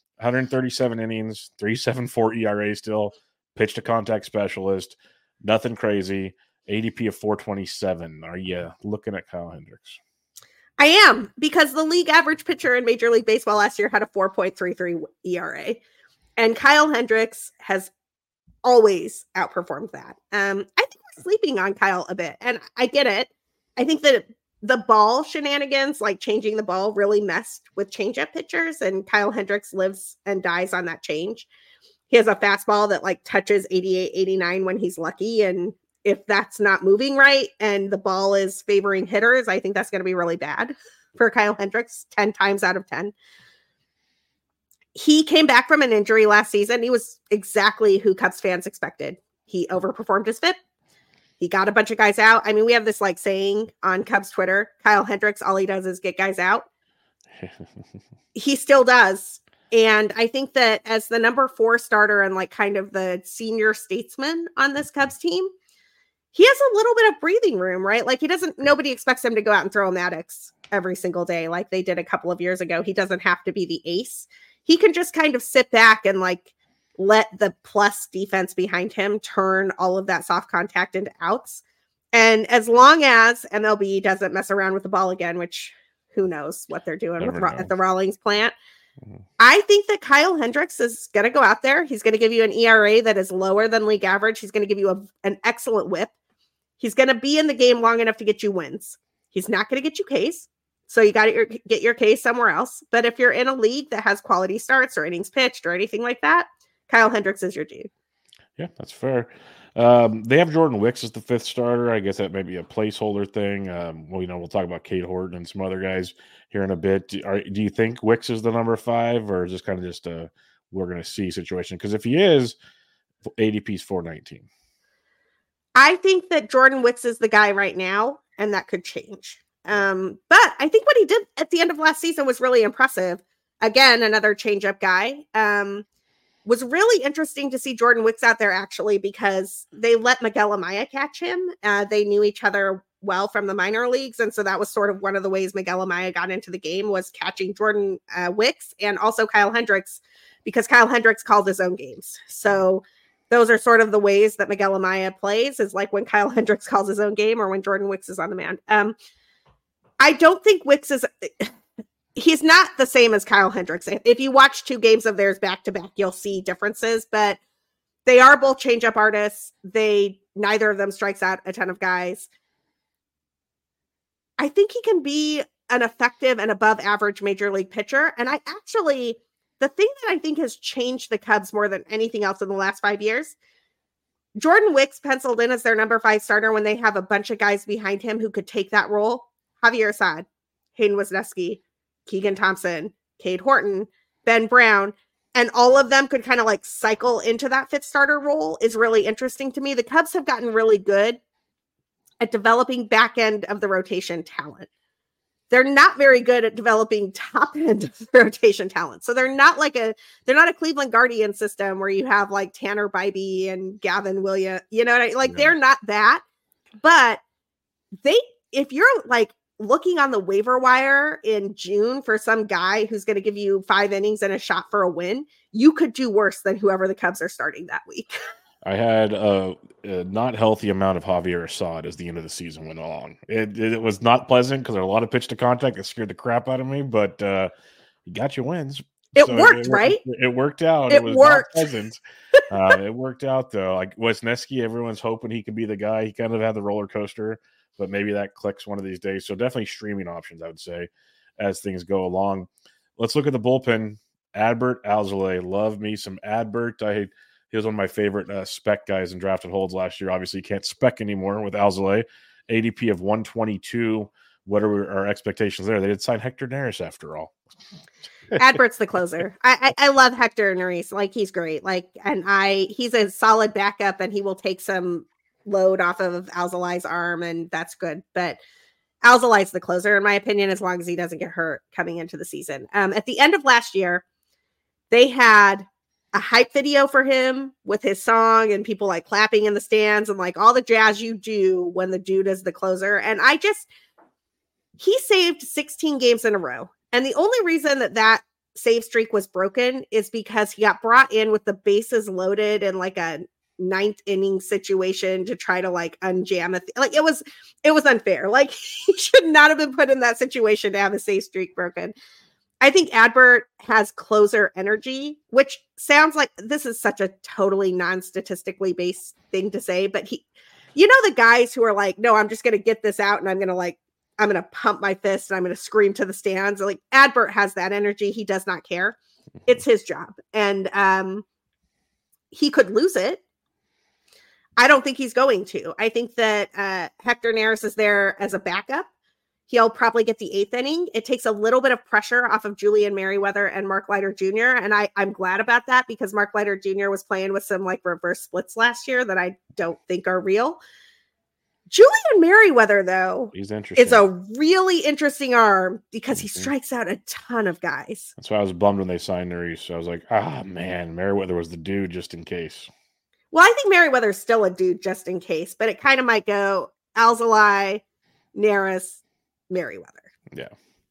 A: 137 innings, 3.74 ERA still, pitch to contact specialist, nothing crazy, ADP of 427. Are you looking at Kyle Hendricks?
B: I am, because the league average pitcher in Major League Baseball last year had a 4.33 ERA, and Kyle Hendricks has always outperformed that. I think we're sleeping on Kyle a bit, and I get it. I think that the ball shenanigans, like changing the ball, really messed with changeup pitchers, and Kyle Hendricks lives and dies on that change. He has a fastball that like touches 88, 89 when he's lucky, and if that's not moving right and the ball is favoring hitters, I think that's going to be really bad for Kyle Hendricks 10 times out of 10. He came back from an injury last season. He was exactly who Cubs fans expected. He overperformed his FIP. He got a bunch of guys out. I mean, we have this like saying on Cubs Twitter, Kyle Hendricks, all he does is get guys out. He still does. And I think that as the number 4 starter and like kind of the senior statesman on this Cubs team, he has a little bit of breathing room, right? Like nobody expects him to go out and throw a Maddox every single day like they did a couple of years ago. He doesn't have to be the ace. He can just kind of sit back and like let the plus defense behind him turn all of that soft contact into outs. And as long as MLB doesn't mess around with the ball again, which who knows what they're doing at the Rawlings plant, I think that Kyle Hendricks is going to go out there. He's going to give you an ERA that is lower than league average. He's going to give you an excellent whip. He's going to be in the game long enough to get you wins. He's not going to get you Ks. So you got to get your case somewhere else. But if you're in a league that has quality starts or innings pitched or anything like that, Kyle Hendricks is your dude.
A: Yeah, that's fair. They have Jordan Wicks as the 5th starter. I guess that may be a placeholder thing. We'll talk about Cade Horton and some other guys here in a bit. Do you think Wicks is the number 5, or is this kind of just a we're going to see situation? Because if he is, ADP is 419.
B: I think that Jordan Wicks is the guy right now, and that could change. But I think what he did at the end of last season was really impressive. Again, another changeup guy. Was really interesting to see Jordan Wicks out there actually, because they let Miguel Amaya catch him. They knew each other well from the minor leagues. And so that was sort of one of the ways Miguel Amaya got into the game, was catching Jordan Wicks and also Kyle Hendricks, because Kyle Hendricks called his own games. So those are sort of the ways that Miguel Amaya plays, is like when Kyle Hendricks calls his own game or when Jordan Wicks is on the mound. I don't think Wicks is he's not the same as Kyle Hendricks. If you watch 2 games of theirs back to back, you'll see differences, but they are both changeup artists. Neither of them strikes out a ton of guys. I think he can be an effective and above average major league pitcher. And the thing that I think has changed the Cubs more than anything else in the last 5 years, Jordan Wicks penciled in as their number 5 starter when they have a bunch of guys behind him who could take that role. Javier Assad, Hayden Wesneski, Keegan Thompson, Cade Horton, Ben Brown, and all of them could kind of like cycle into that 5th starter role is really interesting to me. The Cubs have gotten really good at developing back end of the rotation talent. They're not very good at developing top end of the rotation talent. So they're not a Cleveland Guardian system where you have like Tanner Bybee and Gavin Williams, you know what I mean? Like they're not that, but if you're like looking on the waiver wire in June for some guy who's going to give you 5 innings and a shot for a win, you could do worse than whoever the Cubs are starting that week.
A: I had a not healthy amount of Javier Assad as the end of the season went along. It was not pleasant because there were a lot of pitch to contact that scared the crap out of me, but he got you wins.
B: It worked, right?
A: It worked out.
B: It
A: was
B: worked.
A: Not pleasant. It worked out, though. Like Wesneski, everyone's hoping he could be the guy. He kind of had the roller coaster, but maybe that clicks one of these days. So definitely streaming options, I would say, as things go along. Let's look at the bullpen. Adbert Alzolay. Love me some Adbert. He was one of my favorite spec guys in drafted holds last year. Obviously, you can't spec anymore with Alzolay. ADP of 122. What are our expectations there? They did sign Hector Neris after all.
B: Adbert's the closer. I love Hector Neris. Like he's great. He's a solid backup, and he will take some load off of Alzolay's arm, and that's good. But Alzolay's the closer, in my opinion, as long as he doesn't get hurt coming into the season. At the end of last year, they had a hype video for him with his song and people like clapping in the stands and like all the jazz you do when the dude is the closer. And he saved 16 games in a row. And the only reason that save streak was broken is because he got brought in with the bases loaded in like a 9th inning situation to try to like unjam it. Like it was unfair. Like he should not have been put in that situation to have a save streak broken. I think Adbert has closer energy, which sounds like this is such a totally non-statistically based thing to say, but the guys who are like, no, I'm just going to get this out and I'm going to pump my fist and I'm going to scream to the stands. Like Adbert has that energy. He does not care. It's his job. And he could lose it. I don't think he's going to. I think that Hector Neris is there as a backup. He'll probably get the 8th inning. It takes a little bit of pressure off of Julian Merryweather and Mark Leiter Jr. And I'm glad about that because Mark Leiter Jr. was playing with some like reverse splits last year that I don't think are real. Julian Merryweather, though,
A: he's interesting.
B: Is a really interesting arm because he strikes out a ton of guys.
A: That's why I was bummed when they signed Neris. I was like, man, Merryweather was the dude just in case.
B: Well, I think Merryweather's still a dude just in case, but it kind of might go Alzolay, Neris, Merryweather.
A: Yeah.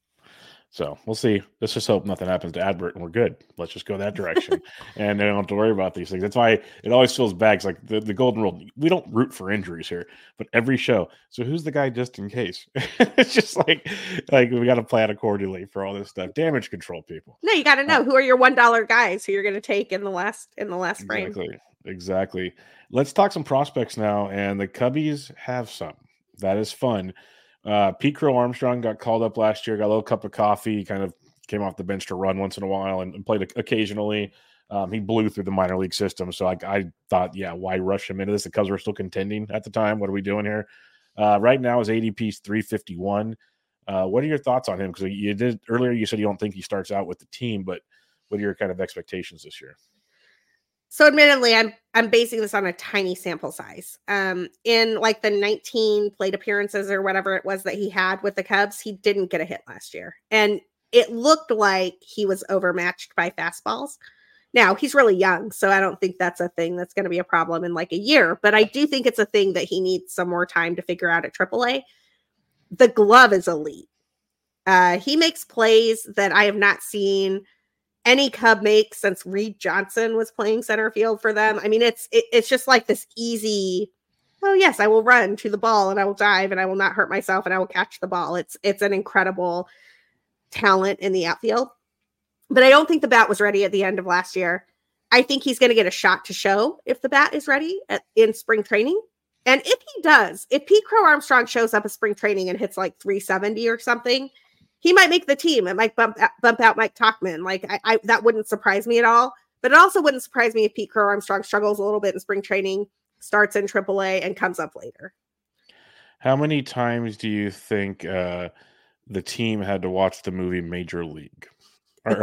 A: So we'll see. Let's just hope nothing happens to Adbert and we're good. Let's just go that direction. And they don't have to worry about these things. That's why it always feels bad. It's like the golden rule. We don't root for injuries here, but every show. So who's the guy just in case? It's just like we got to plan accordingly for all this stuff. Damage control, people.
B: No, you got to know who are your $1 guys who you're going to take in the last frame.
A: Exactly. Let's talk some prospects now. And the Cubbies have some. That is fun. Pete Crow Armstrong got called up last year, got a little cup of coffee, kind of came off the bench to run once in a while and played occasionally. He blew through the minor league system. So I thought, why rush him into this? The Cubs were still contending at the time. What are we doing here? Right now his ADP is 351. What are your thoughts on him? Because you did earlier, you said you don't think he starts out with the team, but what are your kind of expectations this year?
B: So admittedly, I'm basing this on a tiny sample size. In like the 19 plate appearances or whatever it was that he had with the Cubs, he didn't get a hit last year. And it looked like he was overmatched by fastballs. Now, he's really young, so I don't think that's a thing that's going to be a problem in like a year. But I do think it's a thing that he needs some more time to figure out at AAA. The glove is elite. He makes plays that I have not seen any Cub make since Reed Johnson was playing center field for them. I mean, it's just like this easy, oh yes, I will run to the ball and I will dive and I will not hurt myself and I will catch the ball. It's an incredible talent in the outfield. But I don't think the bat was ready at the end of last year. I think he's going to get a shot to show if the bat is ready in spring training. And if he does, if Pete Crow Armstrong shows up at spring training and hits like 370 or something, he might make the team. It might bump out Mike Tauchman. Like I that wouldn't surprise me at all. But it also wouldn't surprise me if Pete Crow Armstrong struggles a little bit in spring training, starts in AAA, and comes up later.
A: How many times do you think the team had to watch the movie Major League? Or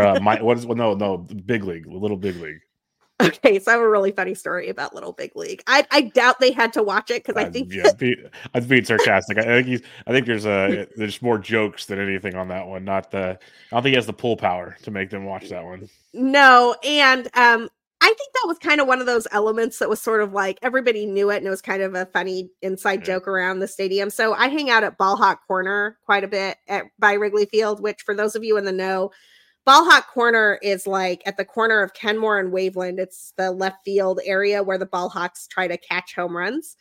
A: Big League, Little Big League.
B: Okay, so I have a really funny story about Little Big League. I doubt they had to watch it because I think
A: I'm being sarcastic. I think there's more jokes than anything on that one. I don't think he has the pull power to make them watch that one.
B: No, and I think that was kind of one of those elements that was sort of like everybody knew it, and it was kind of a funny inside joke around the stadium. So I hang out at Ball Hawk Corner quite a bit by Wrigley Field, which for those of you in the know, Ball Hawk Corner is like at the corner of Kenmore and Waveland. It's the left field area where the Ball Hawks try to catch home runs.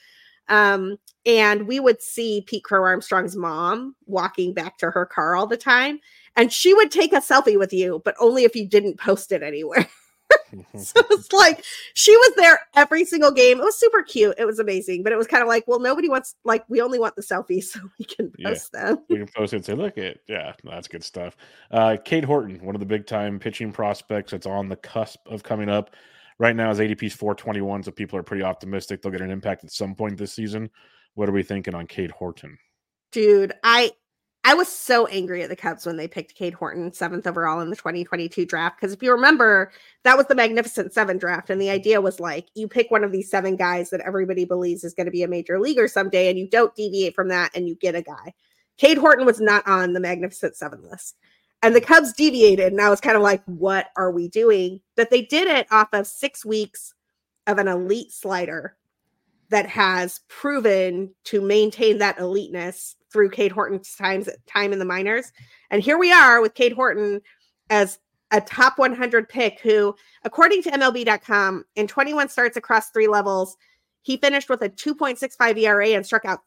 B: And we would see Pete Crow Armstrong's mom walking back to her car all the time. And she would take a selfie with you, but only if you didn't post it anywhere. So it's like she was there every single game. It was super cute. It was amazing. But it was kind of like, well, nobody wants, like, we only want the selfies so we can post them.
A: We can post it and say, look at, that's good stuff. Cade Horton, one of the big time pitching prospects that's on the cusp of coming up. Right now his ADP is 421, so people are pretty optimistic they'll get an impact at some point this season. What are we thinking on Cade Horton?
B: Dude, I was so angry at the Cubs when they picked Cade Horton 7th overall in the 2022 draft. Because if you remember, that was the Magnificent Seven draft. And the idea was like, you pick one of these 7 guys that everybody believes is going to be a major leaguer someday, and you don't deviate from that, and you get a guy. Cade Horton was not on the Magnificent Seven list. And the Cubs deviated. And I was kind of like, what are we doing? But they did it off of 6 weeks of an elite slider that has proven to maintain that eliteness through Cade Horton's time in the minors. And here we are with Cade Horton as a top 100 pick who, according to MLB.com, in 21 starts across 3 levels, he finished with a 2.65 ERA and struck out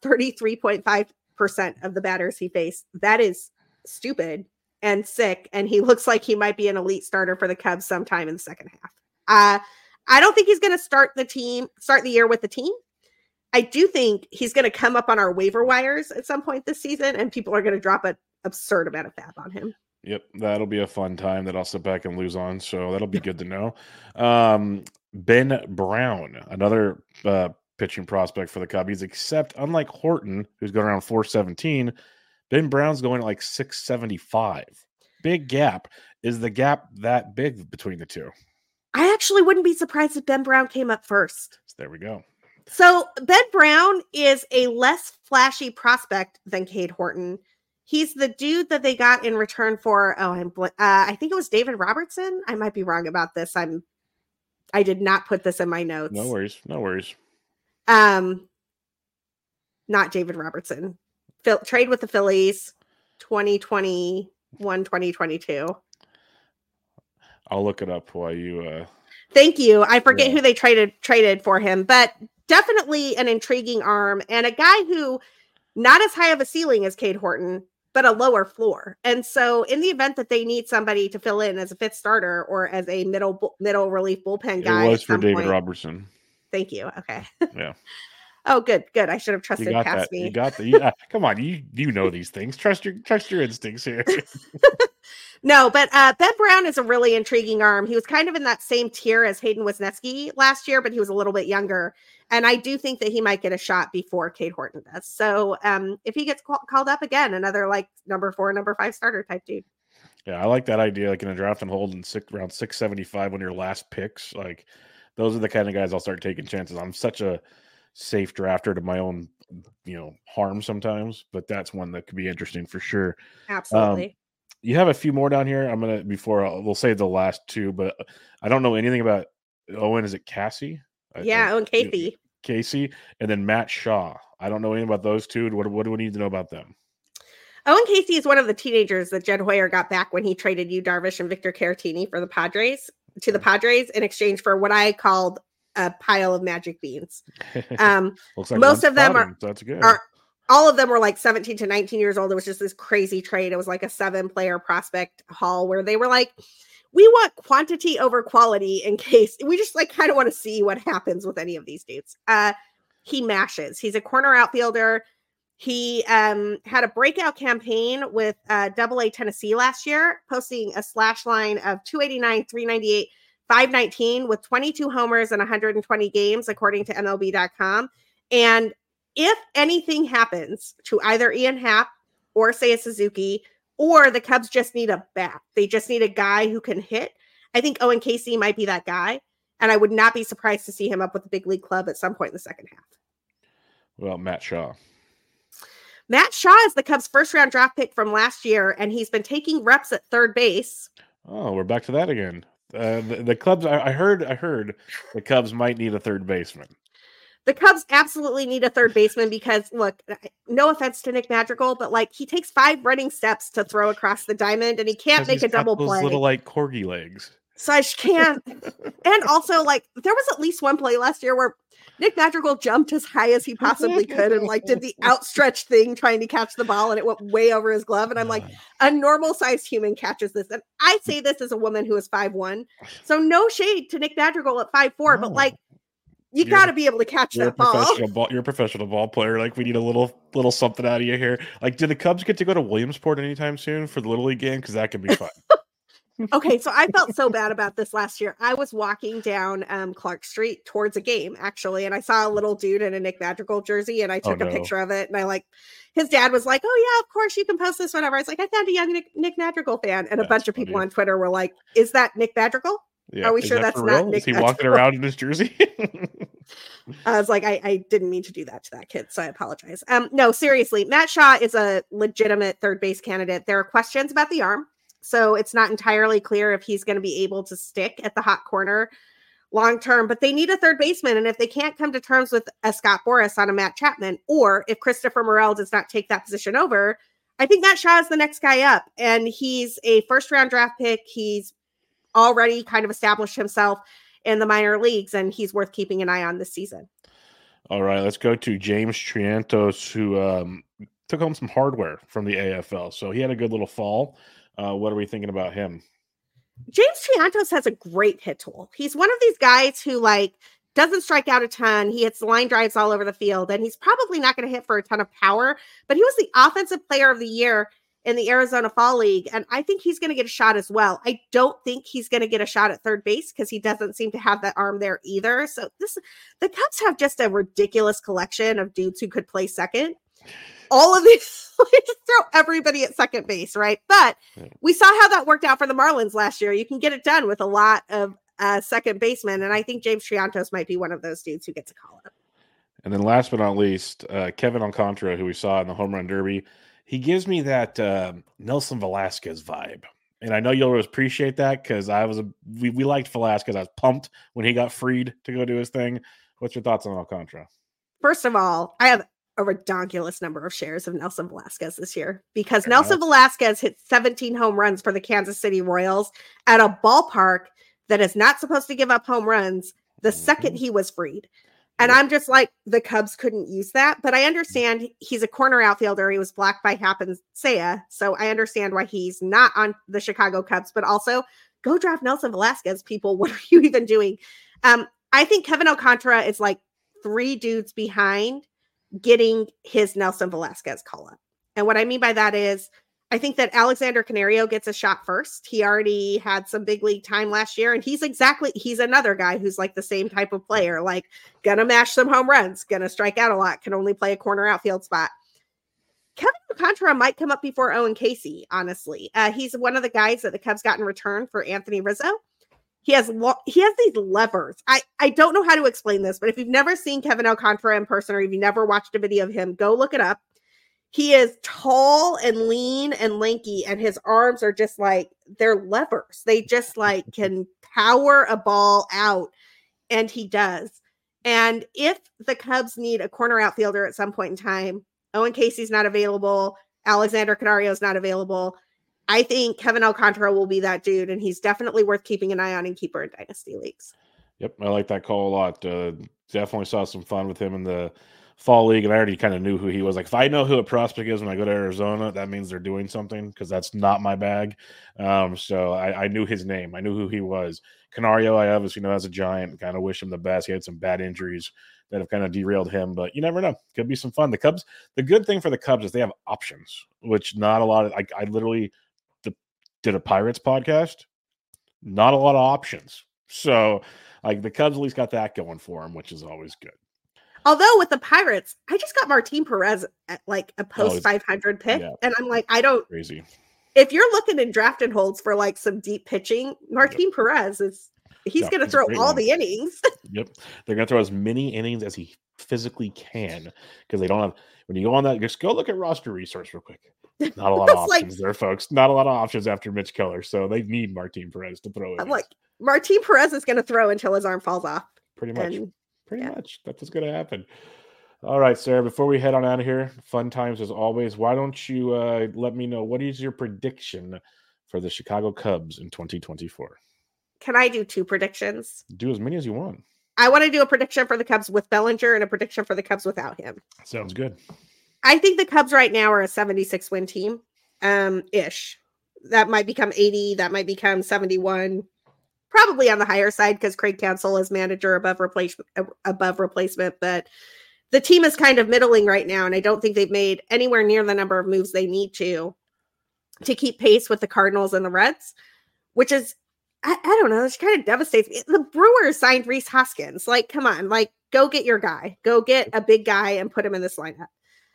B: 33.5% of the batters he faced. That is stupid and sick. And he looks like he might be an elite starter for the Cubs sometime in the second half. I don't think he's going to start the year with the team. I do think he's going to come up on our waiver wires at some point this season, and people are going to drop an absurd amount of fab on him.
A: Yep, that'll be a fun time that I'll sit back and lose on, so that'll be good to know. Ben Brown, another pitching prospect for the Cubbies, except unlike Horton, who's going around 417, Ben Brown's going at like 675. Big gap. Is the gap that big between the two?
B: I actually wouldn't be surprised if Ben Brown came up first.
A: So there we go.
B: So Ben Brown is a less flashy prospect than Cade Horton. He's the dude that they got in return for, I think it was David Robertson. I might be wrong about this. I did not put this in my notes.
A: No worries.
B: Not David Robertson. Trade with the Phillies, 2021, 2022.
A: I'll look it up while you...
B: Thank you. I forget who they traded for him, but definitely an intriguing arm and a guy who not as high of a ceiling as Cade Horton, but a lower floor. And so in the event that they need somebody to fill in as a 5th starter or as a middle relief bullpen guy.
A: It was for David Robertson.
B: Thank you. Okay.
A: Yeah.
B: Oh, good. I should have trusted past me.
A: You got that. Come on. You know these things. Trust your instincts here.
B: No, but Ben Brown is a really intriguing arm. He was kind of in that same tier as Hayden Wesneski last year, but he was a little bit younger. And I do think that he might get a shot before Cade Horton does. So if he gets called up again, another like number 4, number 5 starter type dude.
A: Yeah, I like that idea. Like in a draft and hold in around 675 when your last picks. Like those are the kind of guys I'll start taking chances. I'm such a safe drafter to my own, harm sometimes, but that's one that could be interesting for sure.
B: Absolutely.
A: You have a few more down here. We'll say the last 2, but I don't know anything about Owen. Is it Cassie?
B: Yeah, Owen Casey.
A: Casey, and then Matt Shaw. I don't know anything about those 2. What do we need to know about them?
B: Owen Casey is one of the teenagers that Jed Hoyer got back when he traded Yu Darvish and Victor Caratini for the Padres in exchange for what I called a pile of magic beans.
A: Looks like
B: most of them
A: that's good.
B: all of them were like 17 to 19 years old. It was just this crazy trade. It was like a 7-player prospect haul where they were like, we want quantity over quality in case we just like kind of want to see what happens with any of these dudes. He mashes. He's a corner outfielder. He had a breakout campaign with AA Tennessee last year, posting a slash line of 289, 398, 519 with 22 homers and 120 games, according to MLB.com. And if anything happens to either Ian Happ or Seiya Suzuki, or the Cubs just need a bat, they just need a guy who can hit, I think Owen Casey might be that guy. And I would not be surprised to see him up with the big league club at some point in the second half.
A: Well, Matt Shaw.
B: Matt Shaw is the Cubs' first-round draft pick from last year, and he's been taking reps at third base.
A: Oh, we're back to that again. The Cubs, I heard the Cubs might need a third baseman.
B: The Cubs absolutely need a third baseman because, look, no offense to Nick Madrigal, but like he takes 5 running steps to throw across the diamond, and he can't make a double play.
A: Those little like corgi legs.
B: So I just can't. And also, like, there was at least one play last year where Nick Madrigal jumped as high as he possibly could and like did the outstretched thing trying to catch the ball, and it went way over his glove. And I'm like, a normal sized human catches this. And I say this as a woman who is 5'1". So no shade to Nick Madrigal at 5'4", but like, you got to be able to catch that ball.
A: You're a professional ball player. Like, we need a little something out of you here. Like, do the Cubs get to go to Williamsport anytime soon for the Little League game? Because that could be fun.
B: Okay, so I felt so bad about this last year. I was walking down Clark Street towards a game, actually, and I saw a little dude in a Nick Madrigal jersey, and I took a picture of it, and I like, his dad was like, oh yeah, of course you can post this, whatever. I was like, I found a young Nick Madrigal fan, and a bunch of people on Twitter were like, is that Nick Madrigal? Yeah, are we sure that's not Nick?
A: Is he walking around in his jersey?
B: I was like, I didn't mean to do that to that kid, so I apologize. No, seriously, Matt Shaw is a legitimate third base candidate. There are questions about the arm, so it's not entirely clear if he's going to be able to stick at the hot corner long term, but they need a third baseman. And if they can't come to terms with a Scott Boras on a Matt Chapman, or if Christopher Morel does not take that position over, I think Matt Shaw is the next guy up. And he's a first-round draft pick. He's already kind of established himself in the minor leagues, and he's worth keeping an eye on this season.
A: All right, let's go to James Triantos, who took home some hardware from the AFL. So he had a good little fall. What are we thinking about him?
B: James Triantos has a great hit tool. He's one of these guys who like doesn't strike out a ton. He hits line drives all over the field, and he's probably not going to hit for a ton of power, but he was the offensive player of the year in the Arizona Fall League, and I think he's going to get a shot as well. I don't think he's going to get a shot at third base because he doesn't seem to have that arm there either. So the Cubs have just a ridiculous collection of dudes who could play second. All of these, just throw everybody at second base, right? But we saw how that worked out for the Marlins last year. You can get it done with a lot of second basemen, and I think James Triantos might be one of those dudes who gets a call up.
A: And then last but not least, Kevin Alcantara, who we saw in the home run derby. He gives me that Nelson Velasquez vibe. And I know you'll appreciate that because we liked Velasquez. I was pumped when he got freed to go do his thing. What's your thoughts on Alcantara?
B: First of all, I have a redonkulous number of shares of Nelson Velasquez this year because Nelson Velasquez hit 17 home runs for the Kansas City Royals at a ballpark that is not supposed to give up home runs the second he was freed. And I'm just like, the Cubs couldn't use that. But I understand he's a corner outfielder. He was blocked by Happ and Seiya. So I understand why he's not on the Chicago Cubs. But also, go draft Nelson Velasquez, people. What are you even doing? I think Kevin Alcantara is like 3 dudes behind getting his Nelson Velasquez call up. And what I mean by that is, I think that Alexander Canario gets a shot first. He already had some big league time last year, and he's another guy who's like the same type of player, like gonna mash some home runs, gonna strike out a lot, can only play a corner outfield spot. Kevin Alcantara might come up before Owen Casey, honestly. He's one of the guys that the Cubs got in return for Anthony Rizzo. He has these levers. I don't know how to explain this, but if you've never seen Kevin Alcantara in person, or if you've never watched a video of him, go look it up. He is tall and lean and lanky, and his arms are just like, they're levers. They just like can power a ball out, and he does. And if the Cubs need a corner outfielder at some point in time, Owen Casey's not available, Alexander Canario is not available, I think Kevin Alcantara will be that dude, and he's definitely worth keeping an eye on in keeper and dynasty leagues.
A: Yep, I like that call a lot. Definitely saw some fun with him in the fall league, and I already kind of knew who he was. Like, if I know who a prospect is when I go to Arizona, that means they're doing something, because that's not my bag. So I knew his name. I knew who he was. Canario, I obviously know as a Giant. Kind of wish him the best. He had some bad injuries that have kind of derailed him, but you never know. Could be some fun. The Cubs, the good thing for the Cubs is they have options, which not a lot of, I literally did a Pirates podcast. Not a lot of options. So, like, the Cubs at least got that going for them, which is always good.
B: Although with the Pirates, I just got Martin Perez at like a post 500 pick. Yeah. And I'm like, I don't.
A: Crazy.
B: If you're looking in drafting holds for like some deep pitching, Martin Perez he's going to throw all the innings.
A: Yep. They're going to throw as many innings as he physically can, because they don't have, when you go on that, just go look at roster resource real quick. Not a lot of options there, folks. Not a lot of options after Mitch Keller. So they need Martin Perez to throw it.
B: I'm like, Martin Perez is going to throw until his arm falls off.
A: Pretty much. Pretty much. That's what's going to happen. All right, Sarah, before we head on out of here, fun times as always. Why don't you let me know, what is your prediction for the Chicago Cubs in 2024?
B: Can I do 2 predictions?
A: Do as many as you want.
B: I want to do a prediction for the Cubs with Bellinger and a prediction for the Cubs without him.
A: Sounds good.
B: I think the Cubs right now are a 76 win team, ish. That might become 80. That might become 71. Probably on the higher side because Craig Counsell is manager above replacement. But the team is kind of middling right now, and I don't think they've made anywhere near the number of moves they need to keep pace with the Cardinals and the Reds, which is, I don't know, it's kind of devastates me. The Brewers signed Rhys Hoskins. Like, come on, like, go get your guy. Go get a big guy and put him in this lineup.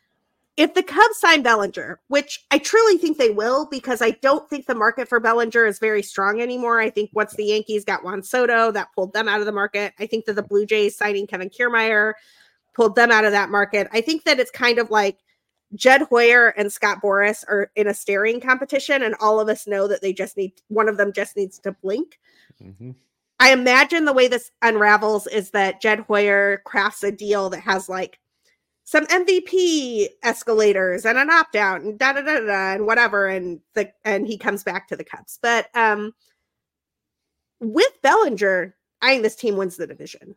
B: If the Cubs sign Bellinger, which I truly think they will, because I don't think the market for Bellinger is very strong anymore. I think once the Yankees got Juan Soto, that pulled them out of the market. I think that the Blue Jays signing Kevin Kiermaier pulled them out of that market. I think that it's kind of like Jed Hoyer and Scott Boras are in a staring competition, and all of us know that one of them just needs to blink. Mm-hmm. I imagine the way this unravels is that Jed Hoyer crafts a deal that has like some MVP escalators and an opt-out and da-da-da-da and whatever, and he comes back to the Cubs. But with Bellinger, I think this team wins the division.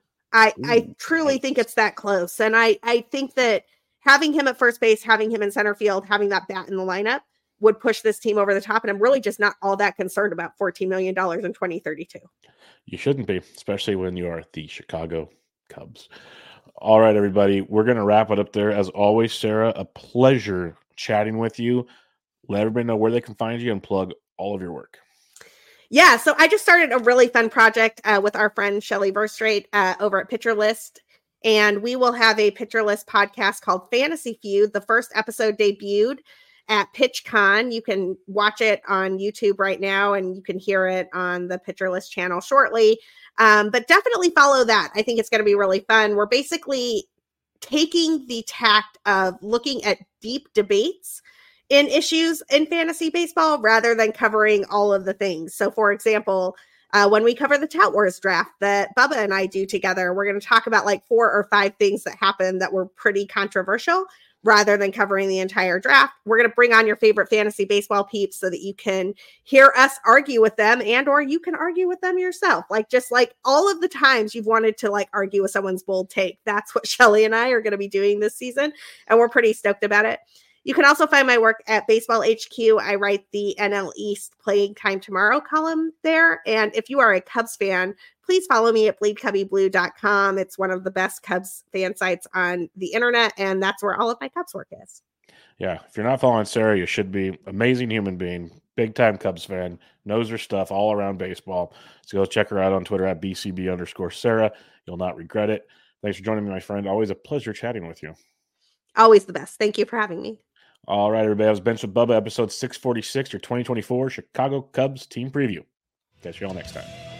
B: I truly think it's that close. And I think that having him at first base, having him in center field, having that bat in the lineup would push this team over the top. And I'm really just not all that concerned about $14 million in 2032.
A: You shouldn't be, especially when you are the Chicago Cubs. All right, everybody, we're going to wrap it up there. As always, Sarah, a pleasure chatting with you. Let everybody know where they can find you and plug all of your work.
B: Yeah, so I just started a really fun project with our friend Shelly Verstrate over at Pitcher List. And we will have a Pitcher List podcast called Fantasy Feud. The first episode debuted at PitchCon. You can watch it on YouTube right now, and you can hear it on the Pitcher List channel shortly. But definitely follow that. I think it's going to be really fun. We're basically taking the tact of looking at deep debates in issues in fantasy baseball rather than covering all of the things. So, for example, when we cover the Tout Wars draft that Bubba and I do together, we're going to talk about like 4 or 5 things that happened that were pretty controversial rather than covering the entire draft. We're going to bring on your favorite fantasy baseball peeps so that you can hear us argue with them, and or you can argue with them yourself. Like, just like all of the times you've wanted to like argue with someone's bold take. That's what Shelly and I are going to be doing this season, and we're pretty stoked about it. You can also find my work at Baseball HQ. I write the NL East Playing Time Tomorrow column there. And if you are a Cubs fan, please follow me at bleedcubbyblue.com. It's one of the best Cubs fan sites on the internet, and that's where all of my Cubs work is.
A: Yeah, if you're not following Sarah, you should be. Amazing human being, big-time Cubs fan, knows her stuff all around baseball. So go check her out on Twitter at BCB_Sarah. You'll not regret it. Thanks for joining me, my friend. Always a pleasure chatting with you.
B: Always the best. Thank you for having me.
A: All right, everybody. I was Bench with Bubba, episode 646, your 2024 Chicago Cubs team preview. Catch you all next time.